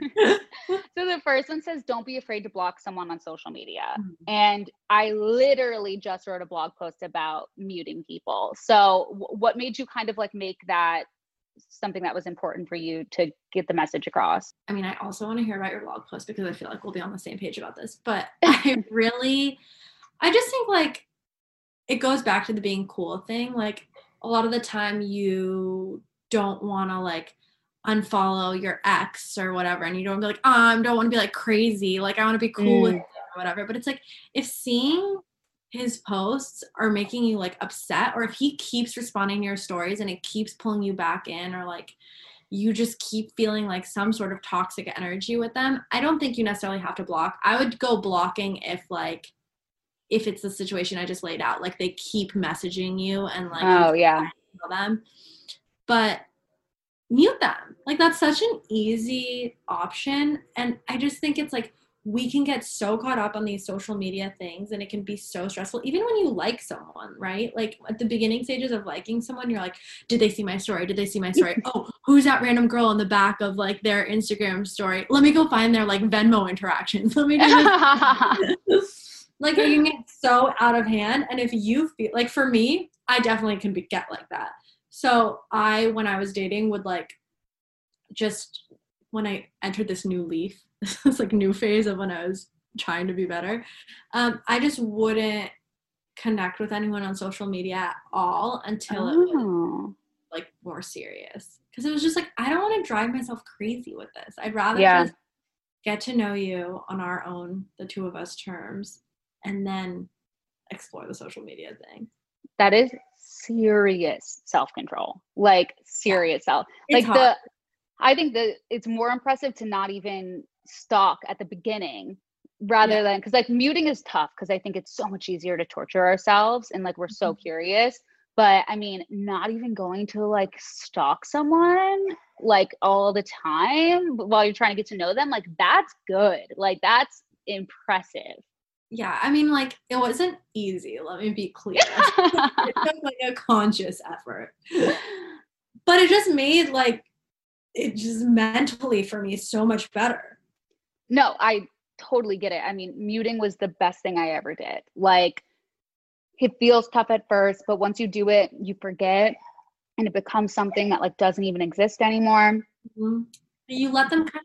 So the first one says, don't be afraid to block someone on social media. Mm-hmm. And I literally just wrote a blog post about muting people. So w- what made you kind of like make that something that was important for you to get the message across? I mean, I also want to hear about your blog post because I feel like we'll be on the same page about this. But I really, I just think like it goes back to the being cool thing. Like, a lot of the time you don't want to like unfollow your ex or whatever, and you don't be like, oh, I don't want to be like crazy, like I want to be cool mm. with him or whatever. But it's like, if seeing his posts are making you like upset, or if he keeps responding to your stories and it keeps pulling you back in, or like you just keep feeling like some sort of toxic energy with them, I don't think you necessarily have to block. I would go blocking if like if it's the situation I just laid out, like they keep messaging you and like, oh yeah, them, but mute them. Like, that's such an easy option. And I just think it's like, we can get so caught up on these social media things and it can be so stressful. Even when you like someone, right? Like at the beginning stages of liking someone, you're like, did they see my story? Did they see my story? Oh, who's that random girl in the back of like their Instagram story? Let me go find their like Venmo interactions. Let me do this. Like, you can get so out of hand. And if you feel like, for me, I definitely can be, get like that. So I, when I was dating, would like, just when I entered this new leaf, this like new phase of when I was trying to be better, um, I just wouldn't connect with anyone on social media at all until oh. it was like more serious. Because it was just like, I don't want to drive myself crazy with this. I'd rather yeah. just get to know you on our own, the two of us terms, and then explore the social media thing. That is serious self-control. Like serious yeah. self. Like it's the hard. I think that it's more impressive to not even stalk at the beginning rather yeah. than, because like muting is tough because I think it's so much easier to torture ourselves and like we're so mm-hmm. curious. But I mean, not even going to like stalk someone like all the time while you're trying to get to know them, like that's good. Like that's impressive. Yeah, I mean, like, it wasn't easy. Let me be clear. It took, like, a conscious effort. But it just made, like, it just mentally for me so much better. No, I totally get it. I mean, muting was the best thing I ever did. Like, it feels tough at first, but once you do it, you forget, and it becomes something that, like, doesn't even exist anymore. Mm-hmm. You let them kind of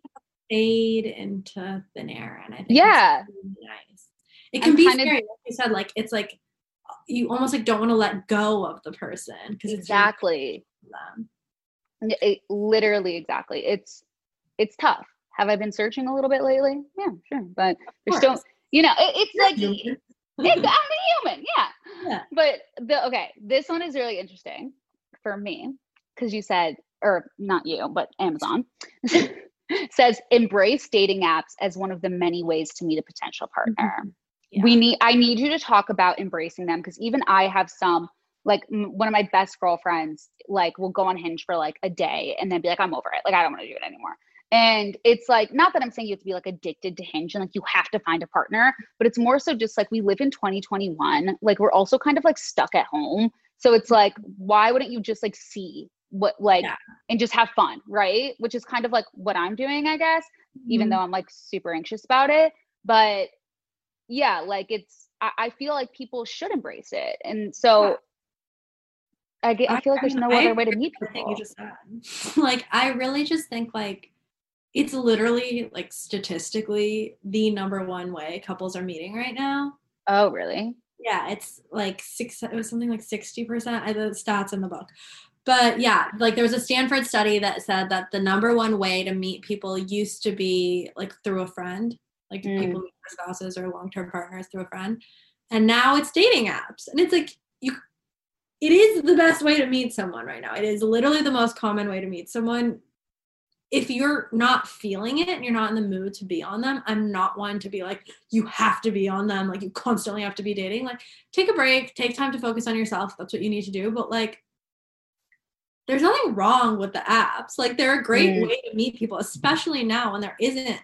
fade into thin air. And I think yeah, that's really nice. It can I'm be kind of- scary, like you said, like it's like you almost like don't want to let go of the person because exactly. it's really N- it, literally, exactly. It's it's tough. Have I been searching a little bit lately? Yeah, sure. But there's still, course. you know, it, it's like human. it's, I'm a human, yeah. Yeah. But the okay, this one is really interesting for me because you said, or not you, but Amazon says embrace dating apps as one of the many ways to meet a potential partner. Yeah. We need, I need you to talk about embracing them because even I have some, like m- one of my best girlfriends, like will go on Hinge for like a day and then be like, I'm over it. Like, I don't want to do it anymore. And it's like, not that I'm saying you have to be like addicted to Hinge and like you have to find a partner, but it's more so just like we live in twenty twenty-one. Like we're also kind of like stuck at home. So it's like, why wouldn't you just like see what like, Yeah. and just have fun, right? Which is kind of like what I'm doing, I guess, even Mhm. though I'm like super anxious about it. But yeah, like it's, I, I feel like people should embrace it. And so I, get, I feel like there's mean, no I other way to agree meet with everything people. you just said. Like, I really just think like it's literally like statistically the number one way couples are meeting right now. Oh, really? Yeah, it's like six. It was something like sixty percent. I the stats in the book, but yeah, like there was a Stanford study that said that the number one way to meet people used to be like through a friend, like Mm. people meet their spouses or long-term partners through a friend, and now it's dating apps, and it's like you. It is the best way to meet someone right now. It is literally the most common way to meet someone. If you're not feeling it and you're not in the mood to be on them, I'm not one to be like, you have to be on them. Like you constantly have to be dating. Like take a break, take time to focus on yourself. That's what you need to do. But like, there's nothing wrong with the apps. Like they're a great Mm. way to meet people, especially now when there isn't,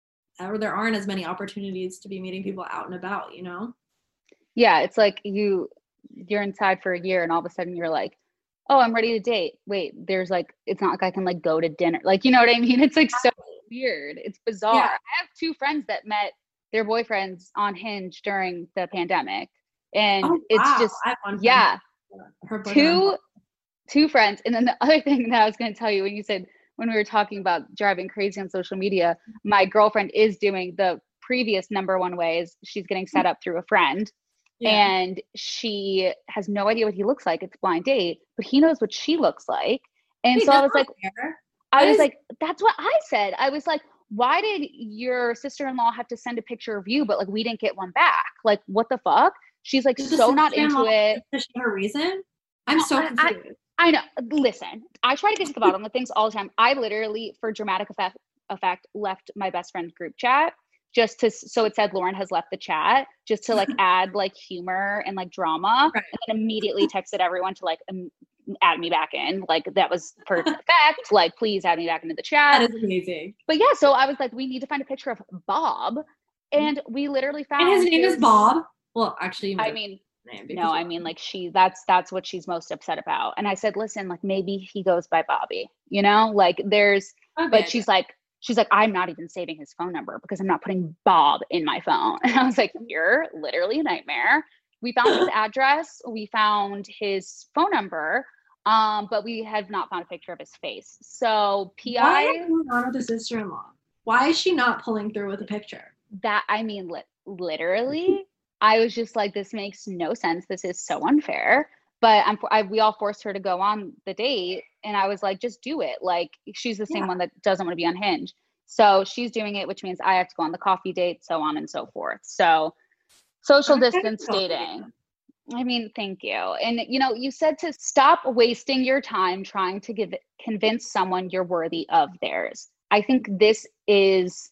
or there aren't as many opportunities to be meeting people out and about, you know? Yeah, it's like you, you're inside for a year and all of a sudden you're like, oh, I'm ready to date. Wait, there's like, it's not like I can like go to dinner. Like, you know what I mean? It's like so weird. It's bizarre. Yeah. I have two friends that met their boyfriends on Hinge during the pandemic. And Oh, it's wow. just, I have one friend yeah, that- her boyfriend on two, two friends. And then the other thing that I was going to tell you when you said, when we were talking about driving crazy on social media, my girlfriend is doing the previous number one ways. She's getting set up through a friend. Yeah. And she has no idea what he looks like. It's a blind date, but he knows what she looks like. And Wait, so I that's was like, not fair. I That was is- like, that's what I said. I was like, why did your sister-in-law have to send a picture of you, but like we didn't get one back? Like, what the fuck? She's like Is the so not into sister-in-law it. Does she have a reason? I'm so I- I- confused. I know. Listen, I try to get to the bottom of things all the time. I literally, for dramatic effect, effect, left my best friend group chat just to, so it said Lauren has left the chat, just to like add like humor and like drama, Right. and then immediately texted everyone to like um, add me back in. Like that was for effect. Like, please add me back into the chat. That is amazing. But yeah, so I was like, we need to find a picture of Bob, and we literally found. And his name is Bob. Well, actually, you I might- mean, name no, because- I mean like she that's that's what she's most upset about. And I said, listen, like maybe he goes by Bobby, you know, like there's Okay. but she's like, she's like, I'm not even saving his phone number because I'm not putting Bob in my phone. And I was like, you're literally a nightmare. We found his address, we found his phone number, um, but we have not found a picture of his face. So What P I is going on with the sister-in-law? Why is she not pulling through with a picture? that I mean li- literally I was just like, this makes no sense. This is so unfair. But I'm, I, we all forced her to go on the date. And I was like, just do it. Like, she's the same Yeah. one that doesn't want to be on Hinge. So she's doing it, which means I have to go on the coffee date, so on and so forth. So social Okay. distance dating. I mean, thank you. And, you know, you said to stop wasting your time trying to give convince someone you're worthy of theirs. I think this is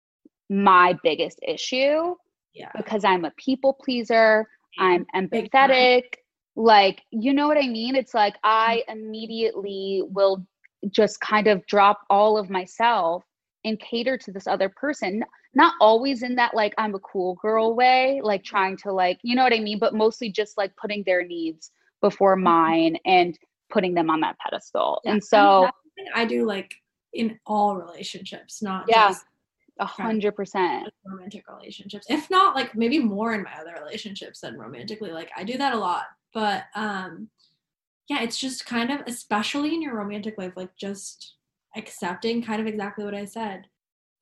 my biggest issue. Yeah. Because I'm a people pleaser, I'm Big time. empathetic, like, you know what I mean? It's like I immediately will just kind of drop all of myself and cater to this other person. Not always in that like I'm a cool girl way, like trying to like, you know what I mean? But mostly just like putting their needs before mine and putting them on that pedestal. Yeah, And I so mean, that's something I do like in all relationships, not Yeah. just a hundred percent. romantic relationships. If not, like maybe more in my other relationships than romantically. Like I do that a lot. But um yeah, it's just kind of, especially in your romantic life, like just accepting kind of exactly what I said.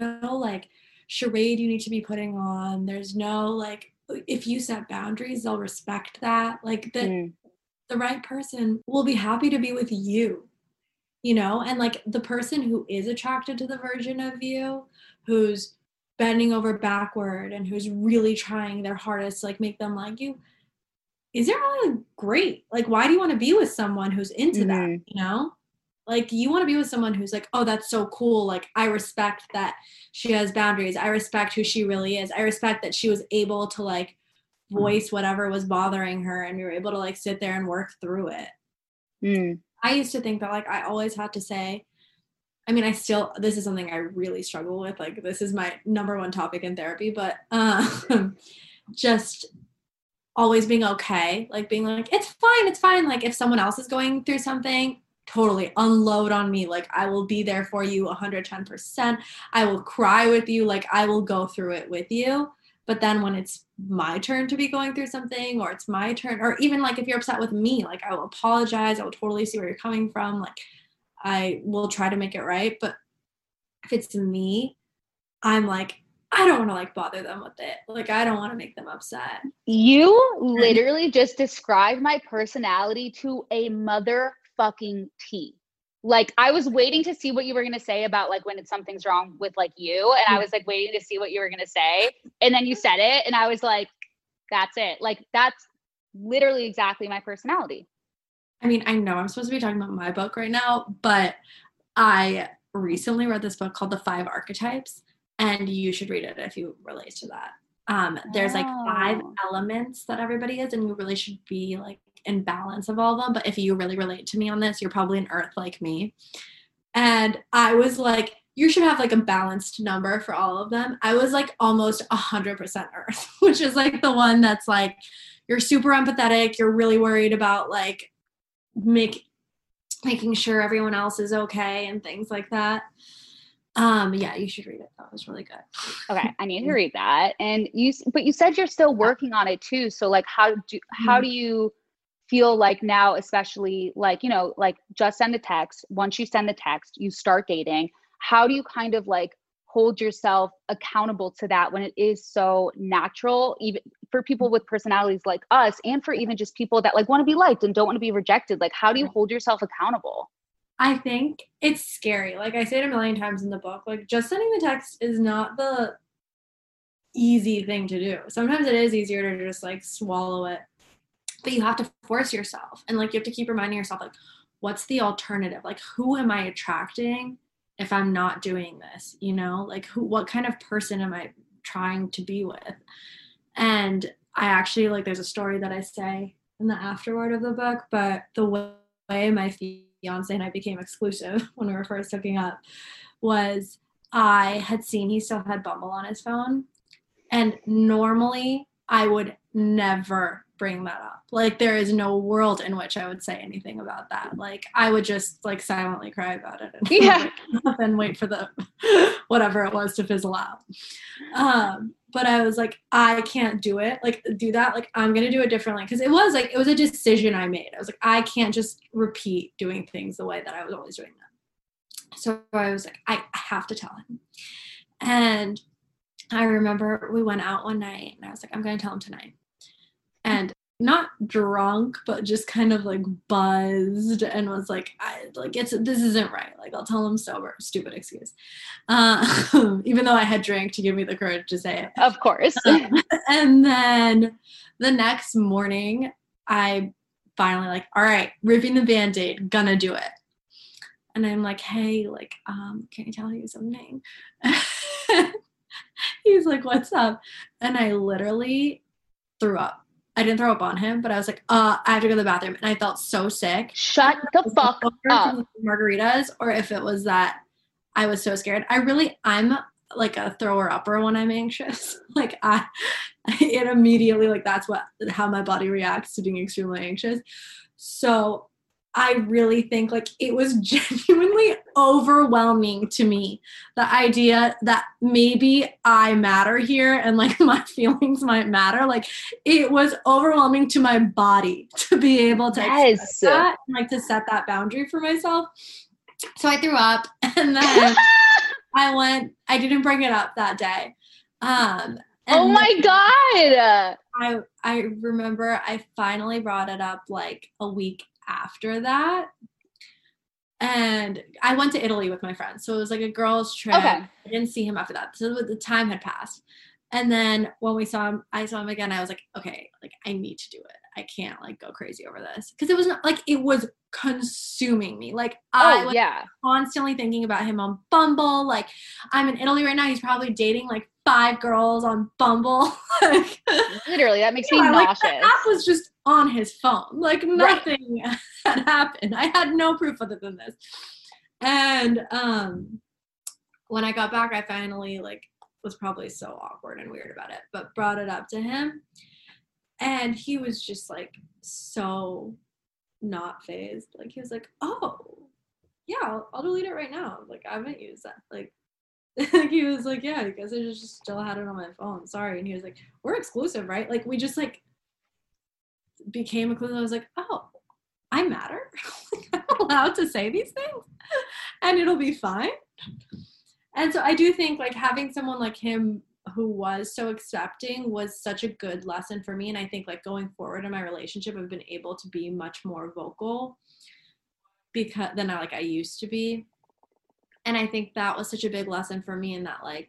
no like charade you need to be putting on. There's no like, if you set boundaries, they'll respect that. Like the, mm. the right person will be happy to be with you, you know? And like the person who is attracted to the version of you, who's bending over backward and who's really trying their hardest to like make them like you, is it really great? Like, why do you want to be with someone who's into mm-hmm. that, you know? Like, you want to be with someone who's like, oh, that's so cool. Like, I respect that she has boundaries. I respect who she really is. I respect that she was able to, like, voice whatever was bothering her and we were able to, like, sit there and work through it. Mm. I used to think that, like, I always had to say, I mean, I still, this is something I really struggle with. Like, this is my number one topic in therapy, but um, just always being okay. Like, being like, it's fine, it's fine. Like, if someone else is going through something, totally unload on me. Like, I will be there for you one hundred ten percent. I will cry with you. Like, I will go through it with you. But then when it's my turn to be going through something, or it's my turn, or even like if you're upset with me, like I will apologize. I will totally see where you're coming from. Like, I will try to make it right. But if it's me, I'm like, I don't want to like bother them with it. Like, I don't want to make them upset. You literally just described my personality to a mother fucking T. Like, I was waiting to see what you were going to say about like when it's something's wrong with like you. And I was like waiting to see what you were going to say. And then you said it. And I was like, that's it. Like, that's literally exactly my personality. I mean, I know I'm supposed to be talking about my book right now, but I recently read this book called The Five Archetypes, and you should read it if you relate to that. Um, there's like five oh. elements that everybody is, and you really should be like in balance of all of them. But if you really relate to me on this, you're probably an earth like me. And I was like, you should have like a balanced number for all of them. I was like almost one hundred percent earth, which is like the one that's like, you're super empathetic. You're really worried about like make making sure everyone else is okay and things like that. Um, yeah, you should read it. That was really good. Okay, I need to read that. And you, but you said you're still working on it too. So like, how do how do you feel like now, especially like, you know, like just send a text. Once you send the text, you start dating. How do you kind of like hold yourself accountable to that when it is so natural, even for people with personalities like us, and for even just people that like want to be liked and don't want to be rejected? Like, how do you hold yourself accountable? I think it's scary. Like I say it a million times in the book, like just sending the text is not the easy thing to do. Sometimes it is easier to just like swallow it, but you have to force yourself. And like, you have to keep reminding yourself, like, what's the alternative? Like, who am I attracting if I'm not doing this? You know, like who, what kind of person am I trying to be with? And I actually, like, there's a story that I say in the afterword of the book, but the way my fiance and I became exclusive when we were first hooking up was I had seen he still had Bumble on his phone. And normally I would never bring that up. Like, there is no world in which I would say anything about that. Like, I would just like silently cry about it and, yeah. and wait for the whatever it was to fizzle out. Um, but I was like, I can't do it. Like, do that. Like, I'm going to do it differently. Cause it was like, it was a decision I made. I was like, I can't just repeat doing things the way that I was always doing them. So I was like, I, I have to tell him. And I remember we went out one night and I was like, I'm going to tell him tonight. And not drunk, but just kind of like buzzed and was like, I like, it's, this isn't right. Like, I'll tell him sober. Stupid excuse. Uh, even though I had drank to give me the courage to say it. Of course. Um, and then the next morning I finally like, all right, ripping the Band-Aid, gonna do it. And I'm like, hey, like, um, can I tell you something? He's like, what's up? And I literally threw up. I didn't throw up on him, but I was like, uh, I have to go to the bathroom. And I felt so sick. Shut the fuck up. Margaritas, or if it was that I was so scared. I really, I'm like a thrower upper when I'm anxious. Like I, it immediately, like that's what, how my body reacts to being extremely anxious. So I really think like it was genuinely overwhelming to me, the idea that maybe I matter here and like my feelings might matter. Like it was overwhelming to my body to be able to yes. express that and like to set that boundary for myself. So I threw up and then I went, I didn't bring it up that day. Um, oh my God. I, I remember I finally brought it up like a week after that. And I went to Italy with my friends. So it was like a girls' trip. Okay. I didn't see him after that. So the time had passed. And then when we saw him, I saw him again. I was like, okay, like I need to do it. I can't like go crazy over this. Cause it was not like, it was consuming me. Like I oh, was yeah. constantly thinking about him on Bumble. Like I'm in Italy right now. He's probably dating like five girls on Bumble. Like, literally, that makes yeah, me like, nauseous. The app was just on his phone. Like nothing right. had happened. I had no proof other than this. And um, when I got back, I finally like was probably so awkward and weird about it, but brought it up to him. And he was just like so not phased. Like he was like, oh, yeah, I'll, I'll delete it right now. Like I haven't used that. Like he was like, yeah, because I just still had it on my phone. Sorry. And he was like, we're exclusive, right? Like we just like became exclusive. I was like, oh, I matter. I'm allowed to say these things and it'll be fine. And so I do think like having someone like him who was so accepting was such a good lesson for me. And I think like going forward in my relationship, I've been able to be much more vocal because than I like I used to be. And I think that was such a big lesson for me in that, like,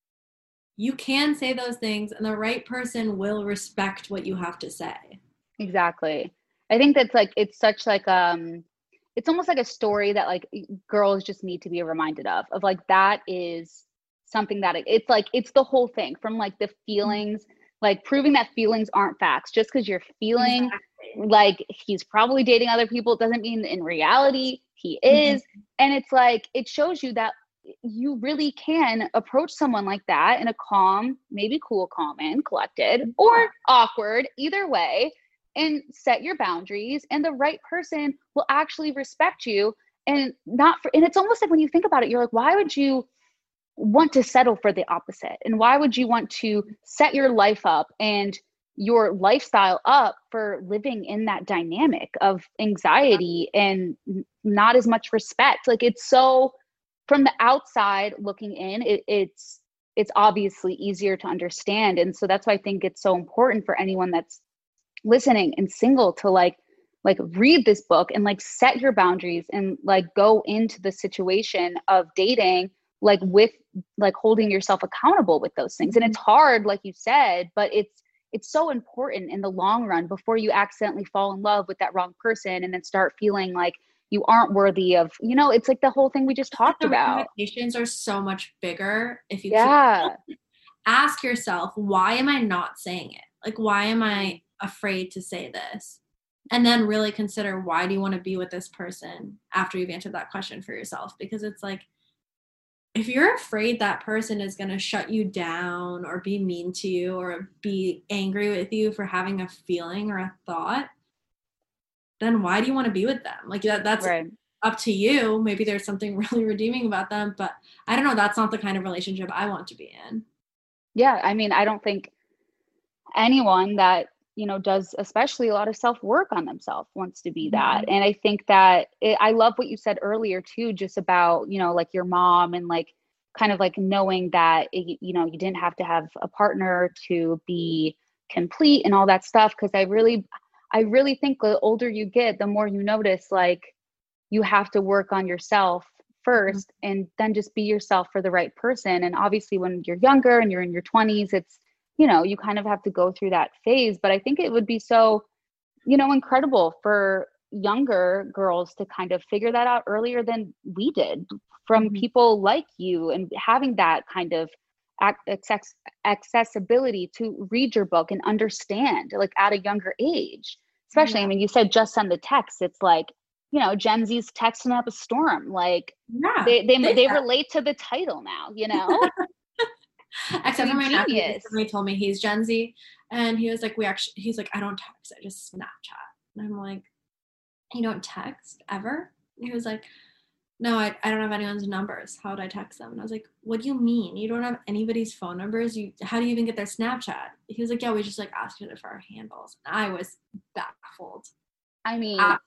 you can say those things and the right person will respect what you have to say. Exactly. I think that's like, it's such like, um, it's almost like a story that like girls just need to be reminded of, of like, that is something that it, it's like, it's the whole thing from like the feelings, like proving that feelings aren't facts. Just because you're feeling exactly. like he's probably dating other people doesn't mean in reality he is. Mm-hmm. And it's like, it shows you that you really can approach someone like that in a calm, maybe cool, calm and collected, yeah. or awkward, either way, and set your boundaries, and the right person will actually respect you. And not for, and it's almost like when you think about it, you're like, why would you want to settle for the opposite? And why would you want to set your life up and your lifestyle up for living in that dynamic of anxiety and not as much respect? Like, it's so, from the outside looking in, it, it's, it's obviously easier to understand. And so that's why I think it's so important for anyone that's listening and single to like, like read this book and like set your boundaries and like go into the situation of dating, like with like holding yourself accountable with those things. And it's hard, like you said, but it's, it's so important in the long run before you accidentally fall in love with that wrong person and then start feeling like you aren't worthy of, you know, it's like the whole thing we just talked the about. Ramifications are so much bigger if you yeah. keep, ask yourself, why am I not saying it? Like, why am I afraid to say this? And then really consider, why do you want to be with this person after you've answered that question for yourself? Because it's like, if you're afraid that person is going to shut you down or be mean to you or be angry with you for having a feeling or a thought, then why do you want to be with them? Like that, that's right. Up to you. Maybe there's something really redeeming about them, but I don't know. That's not the kind of relationship I want to be in. Yeah. I mean, I don't think anyone that, you know, does especially a lot of self-work on themselves wants to be that. Mm-hmm. And I think that it, I love what you said earlier too, just about, you know, like your mom and like kind of like knowing that, it, you know, you didn't have to have a partner to be complete and all that stuff. Cause I really, I really think the older you get, the more you notice, like you have to work on yourself first mm-hmm. and then just be yourself for the right person. And obviously when you're younger and you're in your twenties, it's, you know, you kind of have to go through that phase. But I think it would be so, you know, incredible for younger girls to kind of figure that out earlier than we did from mm-hmm. people like you, and having that kind of access- accessibility to read your book and understand like at a younger age, especially, yeah. I mean, you said just send the text. It's like, you know, Gen Z's texting up a storm. Like yeah, they, they, they, they relate to the title now, you know? Except for my nephew, he told me he's Gen Z, and he was like, "We actually," he's like, "I don't text, I just Snapchat." And I'm like, "You don't text ever?" And he was like, "No, I, I don't have anyone's numbers. How would I text them?" And I was like, "What do you mean? You don't have anybody's phone numbers? You how do you even get their Snapchat?" He was like, "Yeah, we just like ask each other for our handles." And I was baffled. I mean, baffled.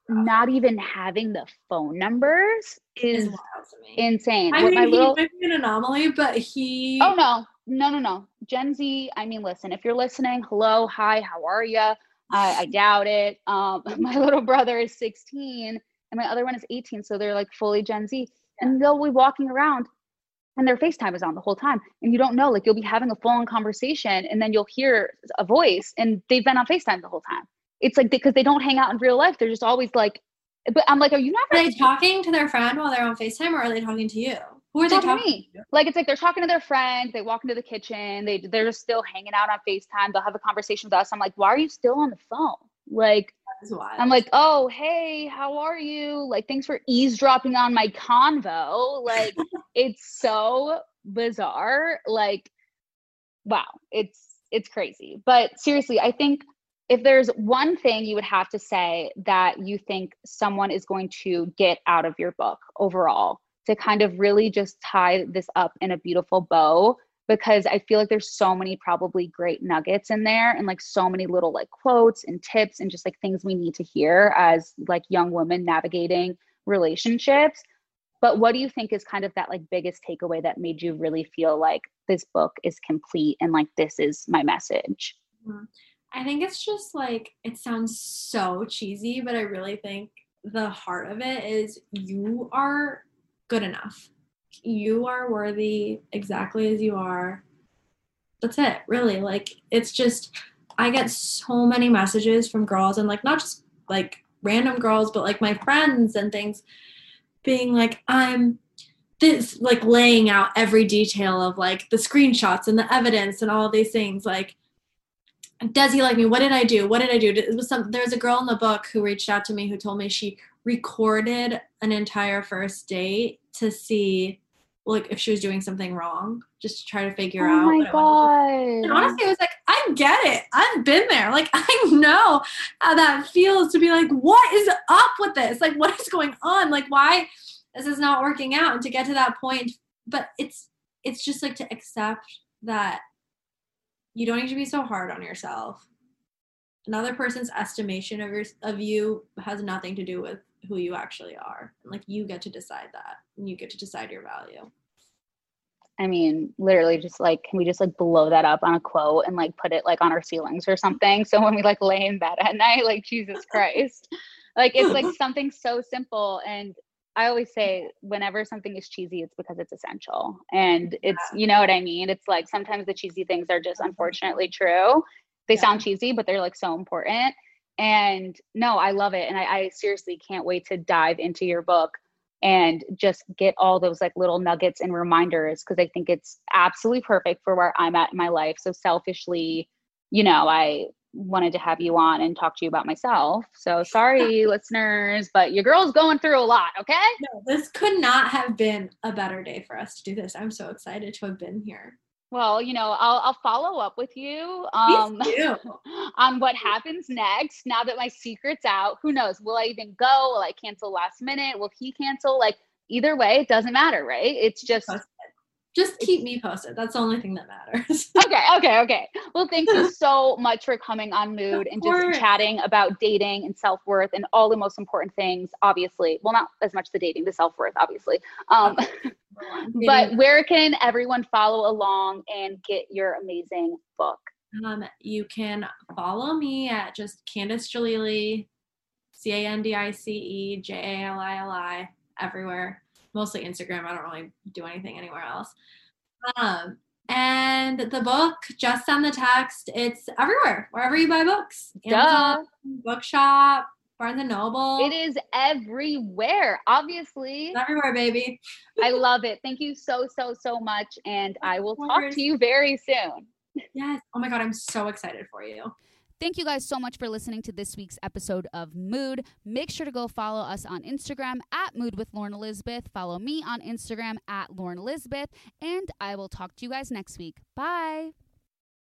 not even having the phone numbers is Is wild to me. insane. I What mean, my he little might be an anomaly, but he. Oh no, no, no, no. Gen Z. I mean, listen. If you're listening, hello, hi, how are you? I, I doubt it. Um, my little brother is sixteen, and my other one is eighteen, so they're like fully Gen Z, and they'll be walking around, and their FaceTime is on the whole time, and you don't know. Like you'll be having a full-on conversation, and then you'll hear a voice, and they've been on FaceTime the whole time. It's like because they don't hang out in real life. They're just always like. But I'm like, are you not? Are they talking to their friend while they're on FaceTime, or are they talking to you? Who are they talking talking to me? to? Like it's like they're talking to their friend. They walk into the kitchen. They they're just still hanging out on FaceTime. They'll have a conversation with us. I'm like, why are you still on the phone? Like, I'm like, oh hey, how are you? Like, thanks for eavesdropping on my convo. Like, it's so bizarre. Like, wow, it's it's crazy. But seriously, I think if there's one thing you would have to say that you think someone is going to get out of your book overall to kind of really just tie this up in a beautiful bow, because I feel like there's so many probably great nuggets in there and like so many little like quotes and tips and just like things we need to hear as like young women navigating relationships. But what do you think is kind of that like biggest takeaway that made you really feel like this book is complete and like this is my message? Mm-hmm. I think it's just like, it sounds so cheesy, but I really think the heart of it is you are good enough. You are worthy exactly as you are. That's it, really. Like, it's just, I get so many messages from girls and like, not just like random girls, but like my friends and things being like, I'm this, like laying out every detail of like the screenshots and the evidence and all of these things. Like, does he like me? What did I do? What did I do? It was some, there was a girl in the book who reached out to me who told me she recorded an entire first date to see like if she was doing something wrong, just to try to figure oh out. Oh my God. And honestly, I was like, I get it. I've been there. Like, I know how that feels to be like, what is up with this? Like, what is going on? Like, why this is not working out? And to get to that point, but it's, it's just like to accept that you don't need to be so hard on yourself. Another person's estimation of your, of you has nothing to do with who you actually are. Like, you get to decide that, and you get to decide your value. I mean, literally just like, can we just like blow that up on a quote and like put it like on our ceilings or something? So when we like lay in bed at night, like Jesus Christ, like it's like something so simple. And I always say whenever something is cheesy, it's because it's essential. And it's, you know what I mean? It's like sometimes the cheesy things are just unfortunately true. They yeah. sound cheesy, but they're like so important. And no, I love it. And I, I seriously can't wait to dive into your book and just get all those like little nuggets and reminders, because I think it's absolutely perfect for where I'm at in my life. So selfishly, you know, I wanted to have you on and talk to you about myself. So sorry, listeners, but your girl's going through a lot, okay? No, this could not have been a better day for us to do this. I'm so excited to have been here. Well, you know, I'll I'll follow up with you um, on what happens next. Now that my secret's out, who knows? Will I even go? Will I cancel last minute? Will he cancel? Like, either way, it doesn't matter, right? It's just... Just keep me posted. That's the only thing that matters. okay, okay, okay. Well, thank you so much for coming on Mood and just chatting about dating and self-worth and all the most important things, obviously. Well, not as much the dating, the self-worth, obviously. Um, but where can everyone follow along and get your amazing book? Um, you can follow me at just Candice Jalili, C A N D I C E J A L I L I, everywhere. Mostly Instagram. I don't really do anything anywhere else. Um, and the book, just send the text. It's everywhere, wherever you buy books. Amazon, Bookshop, Barnes and Noble. It is everywhere, obviously. It's everywhere, baby. I love it. Thank you so, so, so much. And I will talk to you very soon. Yes. Oh my God, I'm so excited for you. Thank you guys so much for listening to this week's episode of Mood. Make sure to go follow us on Instagram at Mood with Lauren Elizabeth. Follow me on Instagram at Lauren Elizabeth. And I will talk to you guys next week. Bye.